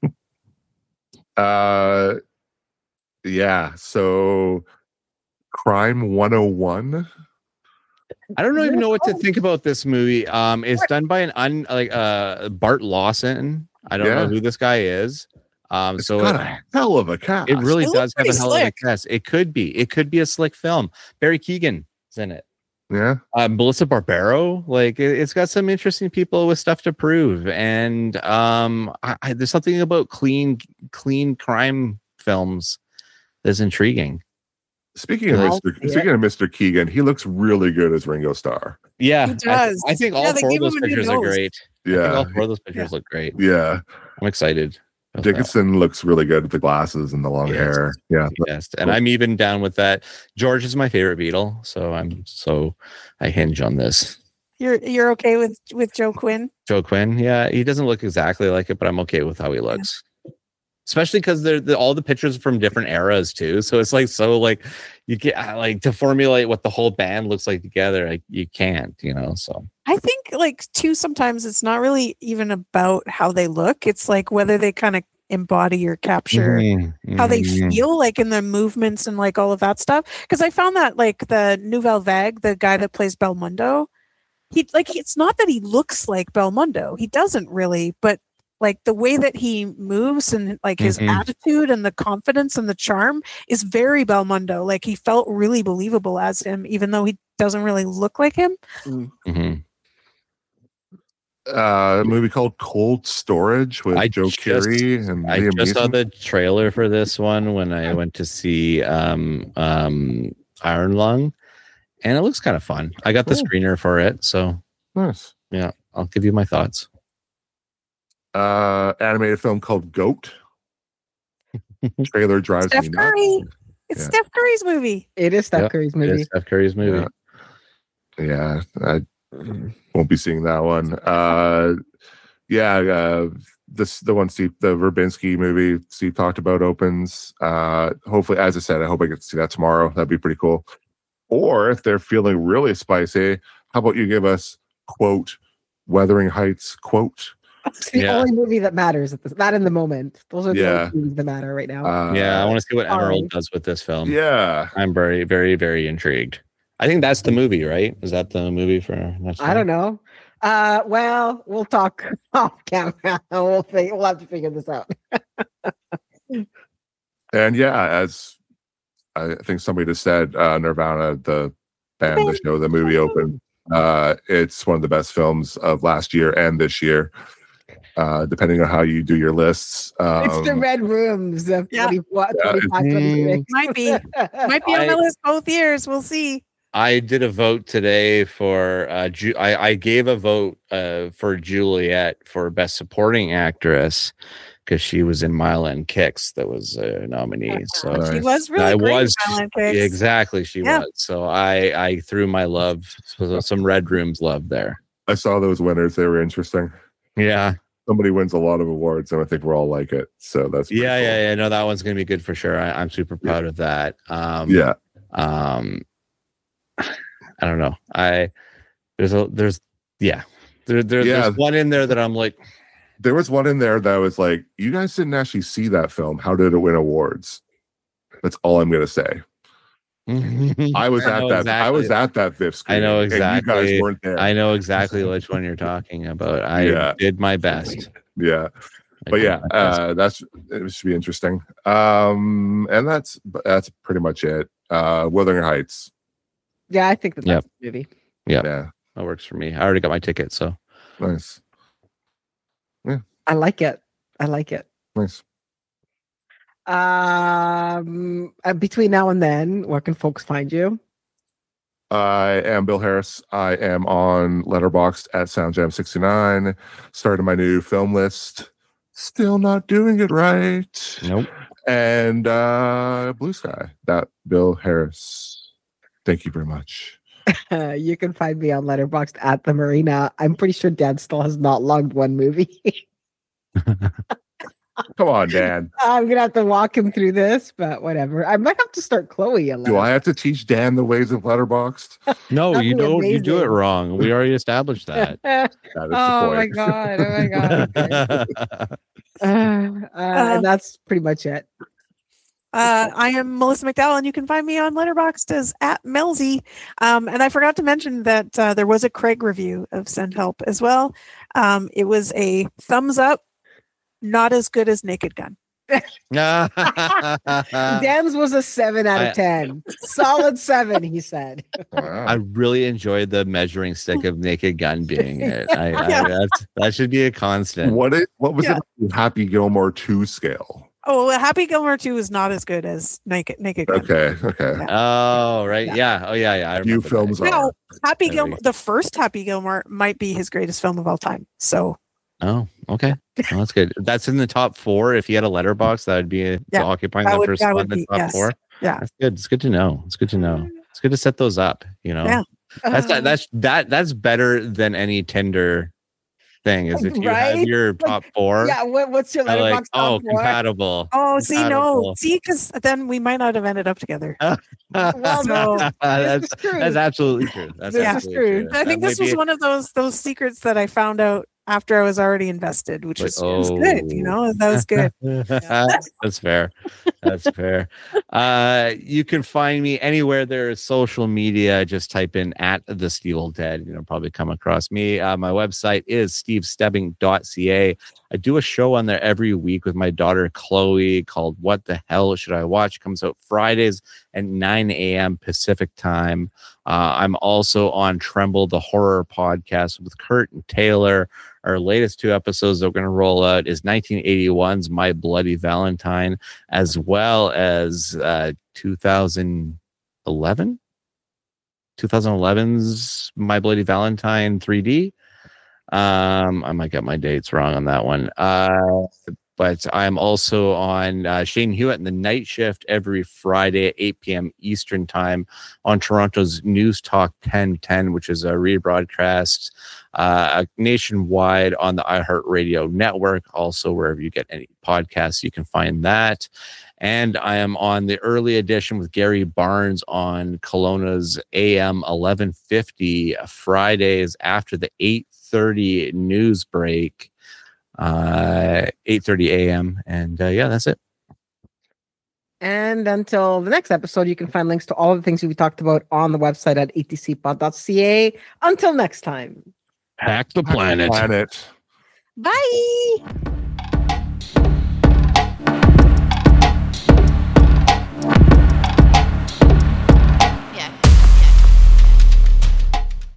Yeah, so Crime 101. I don't even know what to think about this movie. It's done by Bart Lawson. I don't know who this guy is. It's got a hell of a cast. It really does have a hell of a cast. It could be a slick film. Barry Keoghan is in it. Yeah. Melissa Barbero. Like it's got some interesting people with stuff to prove. And there's something about clean crime films that's intriguing. Speaking of Mr. Keoghan, he looks really good as Ringo Starr. Yeah, he does. I think all four of those pictures are great. Yeah, all four of those pictures look great. Yeah, I'm excited. Dickinson looks really good with the glasses and the long hair. Yeah, yes, and I'm even down with that. George is my favorite Beatle, so I hinge on this. You're okay with Joe Quinn? Joe Quinn, yeah, he doesn't look exactly like it, but I'm okay with how he looks. especially because they're all the pictures from different eras too. So it's like you get like to formulate what the whole band looks like together. Like you can't, So I think like too sometimes it's not really even about how they look. It's like whether they kind of embody or capture how they feel like in their movements and like all of that stuff. Because I found that like the Nouvelle Vague, the guy that plays Belmondo, it's not that he looks like Belmondo. He doesn't really, but like the way that he moves and like his attitude and the confidence and the charm is very Belmondo. Like he felt really believable as him, even though he doesn't really look like him. A movie called Cold Storage with Joe Keery and Liam Neeson. Saw the trailer for this one when I went to see Iron Lung, and it looks kind of fun. I got the screener for it, so nice. Yeah, I'll give you my thoughts. Animated film called Goat. Trailer drives Steph me Curry. nuts. It's Steph Curry's movie. It is Steph Curry's movie. It is Steph Curry's movie. Yeah, I won't be seeing that one. The one Steve, the Verbinski movie Steve talked about opens. Hopefully, as I said, I hope I get to see that tomorrow. That'd be pretty cool. Or if they're feeling really spicy, how about you give us quote Wuthering Heights quote? It's the only movie that matters not in the moment. Those are the only movies that matter right now. I want to see what Emerald does with this film. Yeah, I'm very, very, very intrigued. I think that's the movie, right? Is that the movie for next time? I don't know. Well, we'll talk off camera. We'll have to figure this out. And as I think somebody just said, Nirvana, the band, the show, the movie opened. It's one of the best films of last year and this year, depending on how you do your lists. It's the Red Rooms of 25, 26. Might be on the list both years. We'll see. I did a vote today for I gave a vote for Juliet for Best Supporting Actress because she was in Mile End Kicks that was a nominee. So she was really great in Mile End Kicks. Exactly, she was. So I threw my love, some Red Rooms love there. I saw those winners. They were interesting. Yeah. Somebody wins a lot of awards, and I think we're all like it. So that's cool. No, that one's gonna be good for sure. I'm super proud of that. I don't know. There's one in there that I'm like. There was one in there that was like, you guys didn't actually see that film. How did it win awards? That's all I'm gonna say. I was at that VIF screening. I know exactly. And you guys weren't there. I know exactly which one you're talking about. I did my best. Yeah. But it should be interesting. And that's pretty much it. Wuthering Heights. Yeah, I think that's the movie. Yeah, that works for me. I already got my ticket, so nice. Yeah, I like it. Nice. Between now and then, where can folks find you? I am Bill Harris. I am on Letterboxd at SoundJam69. Started my new film list. Still not doing it right. Nope. And Blue Sky. That Bill Harris. Thank you very much. You can find me on Letterboxd at the Marina. I'm pretty sure Dan still has not logged one movie. Come on, Dan. I'm gonna have to walk him through this, but whatever. I might have to start Chloe a little. Do I have to teach Dan the ways of Letterboxd? No, you don't. Amazing. You do it wrong. We already established that. My god! And that's pretty much it. I am Melissa McDowell, and you can find me on Letterboxd as at Melzy. And I forgot to mention that there was a Craig review of Send Help as well. It was a thumbs up, not as good as Naked Gun. Dan's was a 7 out of 10. Solid 7, he said. Wow. I really enjoyed the measuring stick of Naked Gun being it. That should be a constant. What was it? Happy Gilmore 2 scale? Oh, Happy Gilmore 2 is not as good as Naked Gun. Okay. Yeah. Oh, right. Yeah. Oh, yeah. Few films are. No, Happy Gilmore, the first Happy Gilmore might be his greatest film of all time. So. Oh, okay. Well, that's good. That's in the top 4. If you had a letterbox, that would be occupying the first one in the top 4. Yeah. That's good. It's good to know. It's good to set those up, Yeah. That's better than any Tinder thing is if you have your top 4. Yeah, what's your Letterboxd like, top 4? Compatible. Oh, see, because then we might not have ended up together. Well, no, that's absolutely true. This is true. I think this was one of those secrets that I found out after I was already invested, which was good. You know, that was good. That's fair. That's fair. You can find me anywhere there is social media. Just type in @TheSteelDead. You know, probably come across me. My website is stevestebbing.ca. I do a show on there every week with my daughter Chloe called What the Hell Should I Watch? It comes out Fridays at 9 a.m. Pacific time. I'm also on Tremble, the horror podcast with Kurt and Taylor. Our latest 2 episodes that we're going to roll out is 1981's My Bloody Valentine, as well as 2011's My Bloody Valentine 3D. I might get my dates wrong on that one. But I'm also on Shane Hewitt in the Night Shift every Friday at 8 p.m. Eastern Time on Toronto's News Talk 1010, which is a rebroadcast nationwide on the iHeartRadio network. Also, wherever you get any podcasts, you can find that. And I am on the early edition with Gary Barnes on Kelowna's AM 1150 Fridays after the 8:30 news break. 8:30 a.m. And that's it. And until the next episode, you can find links to all the things we talked about on the website at etcpod.ca. Until next time. Hack the planet. Bye.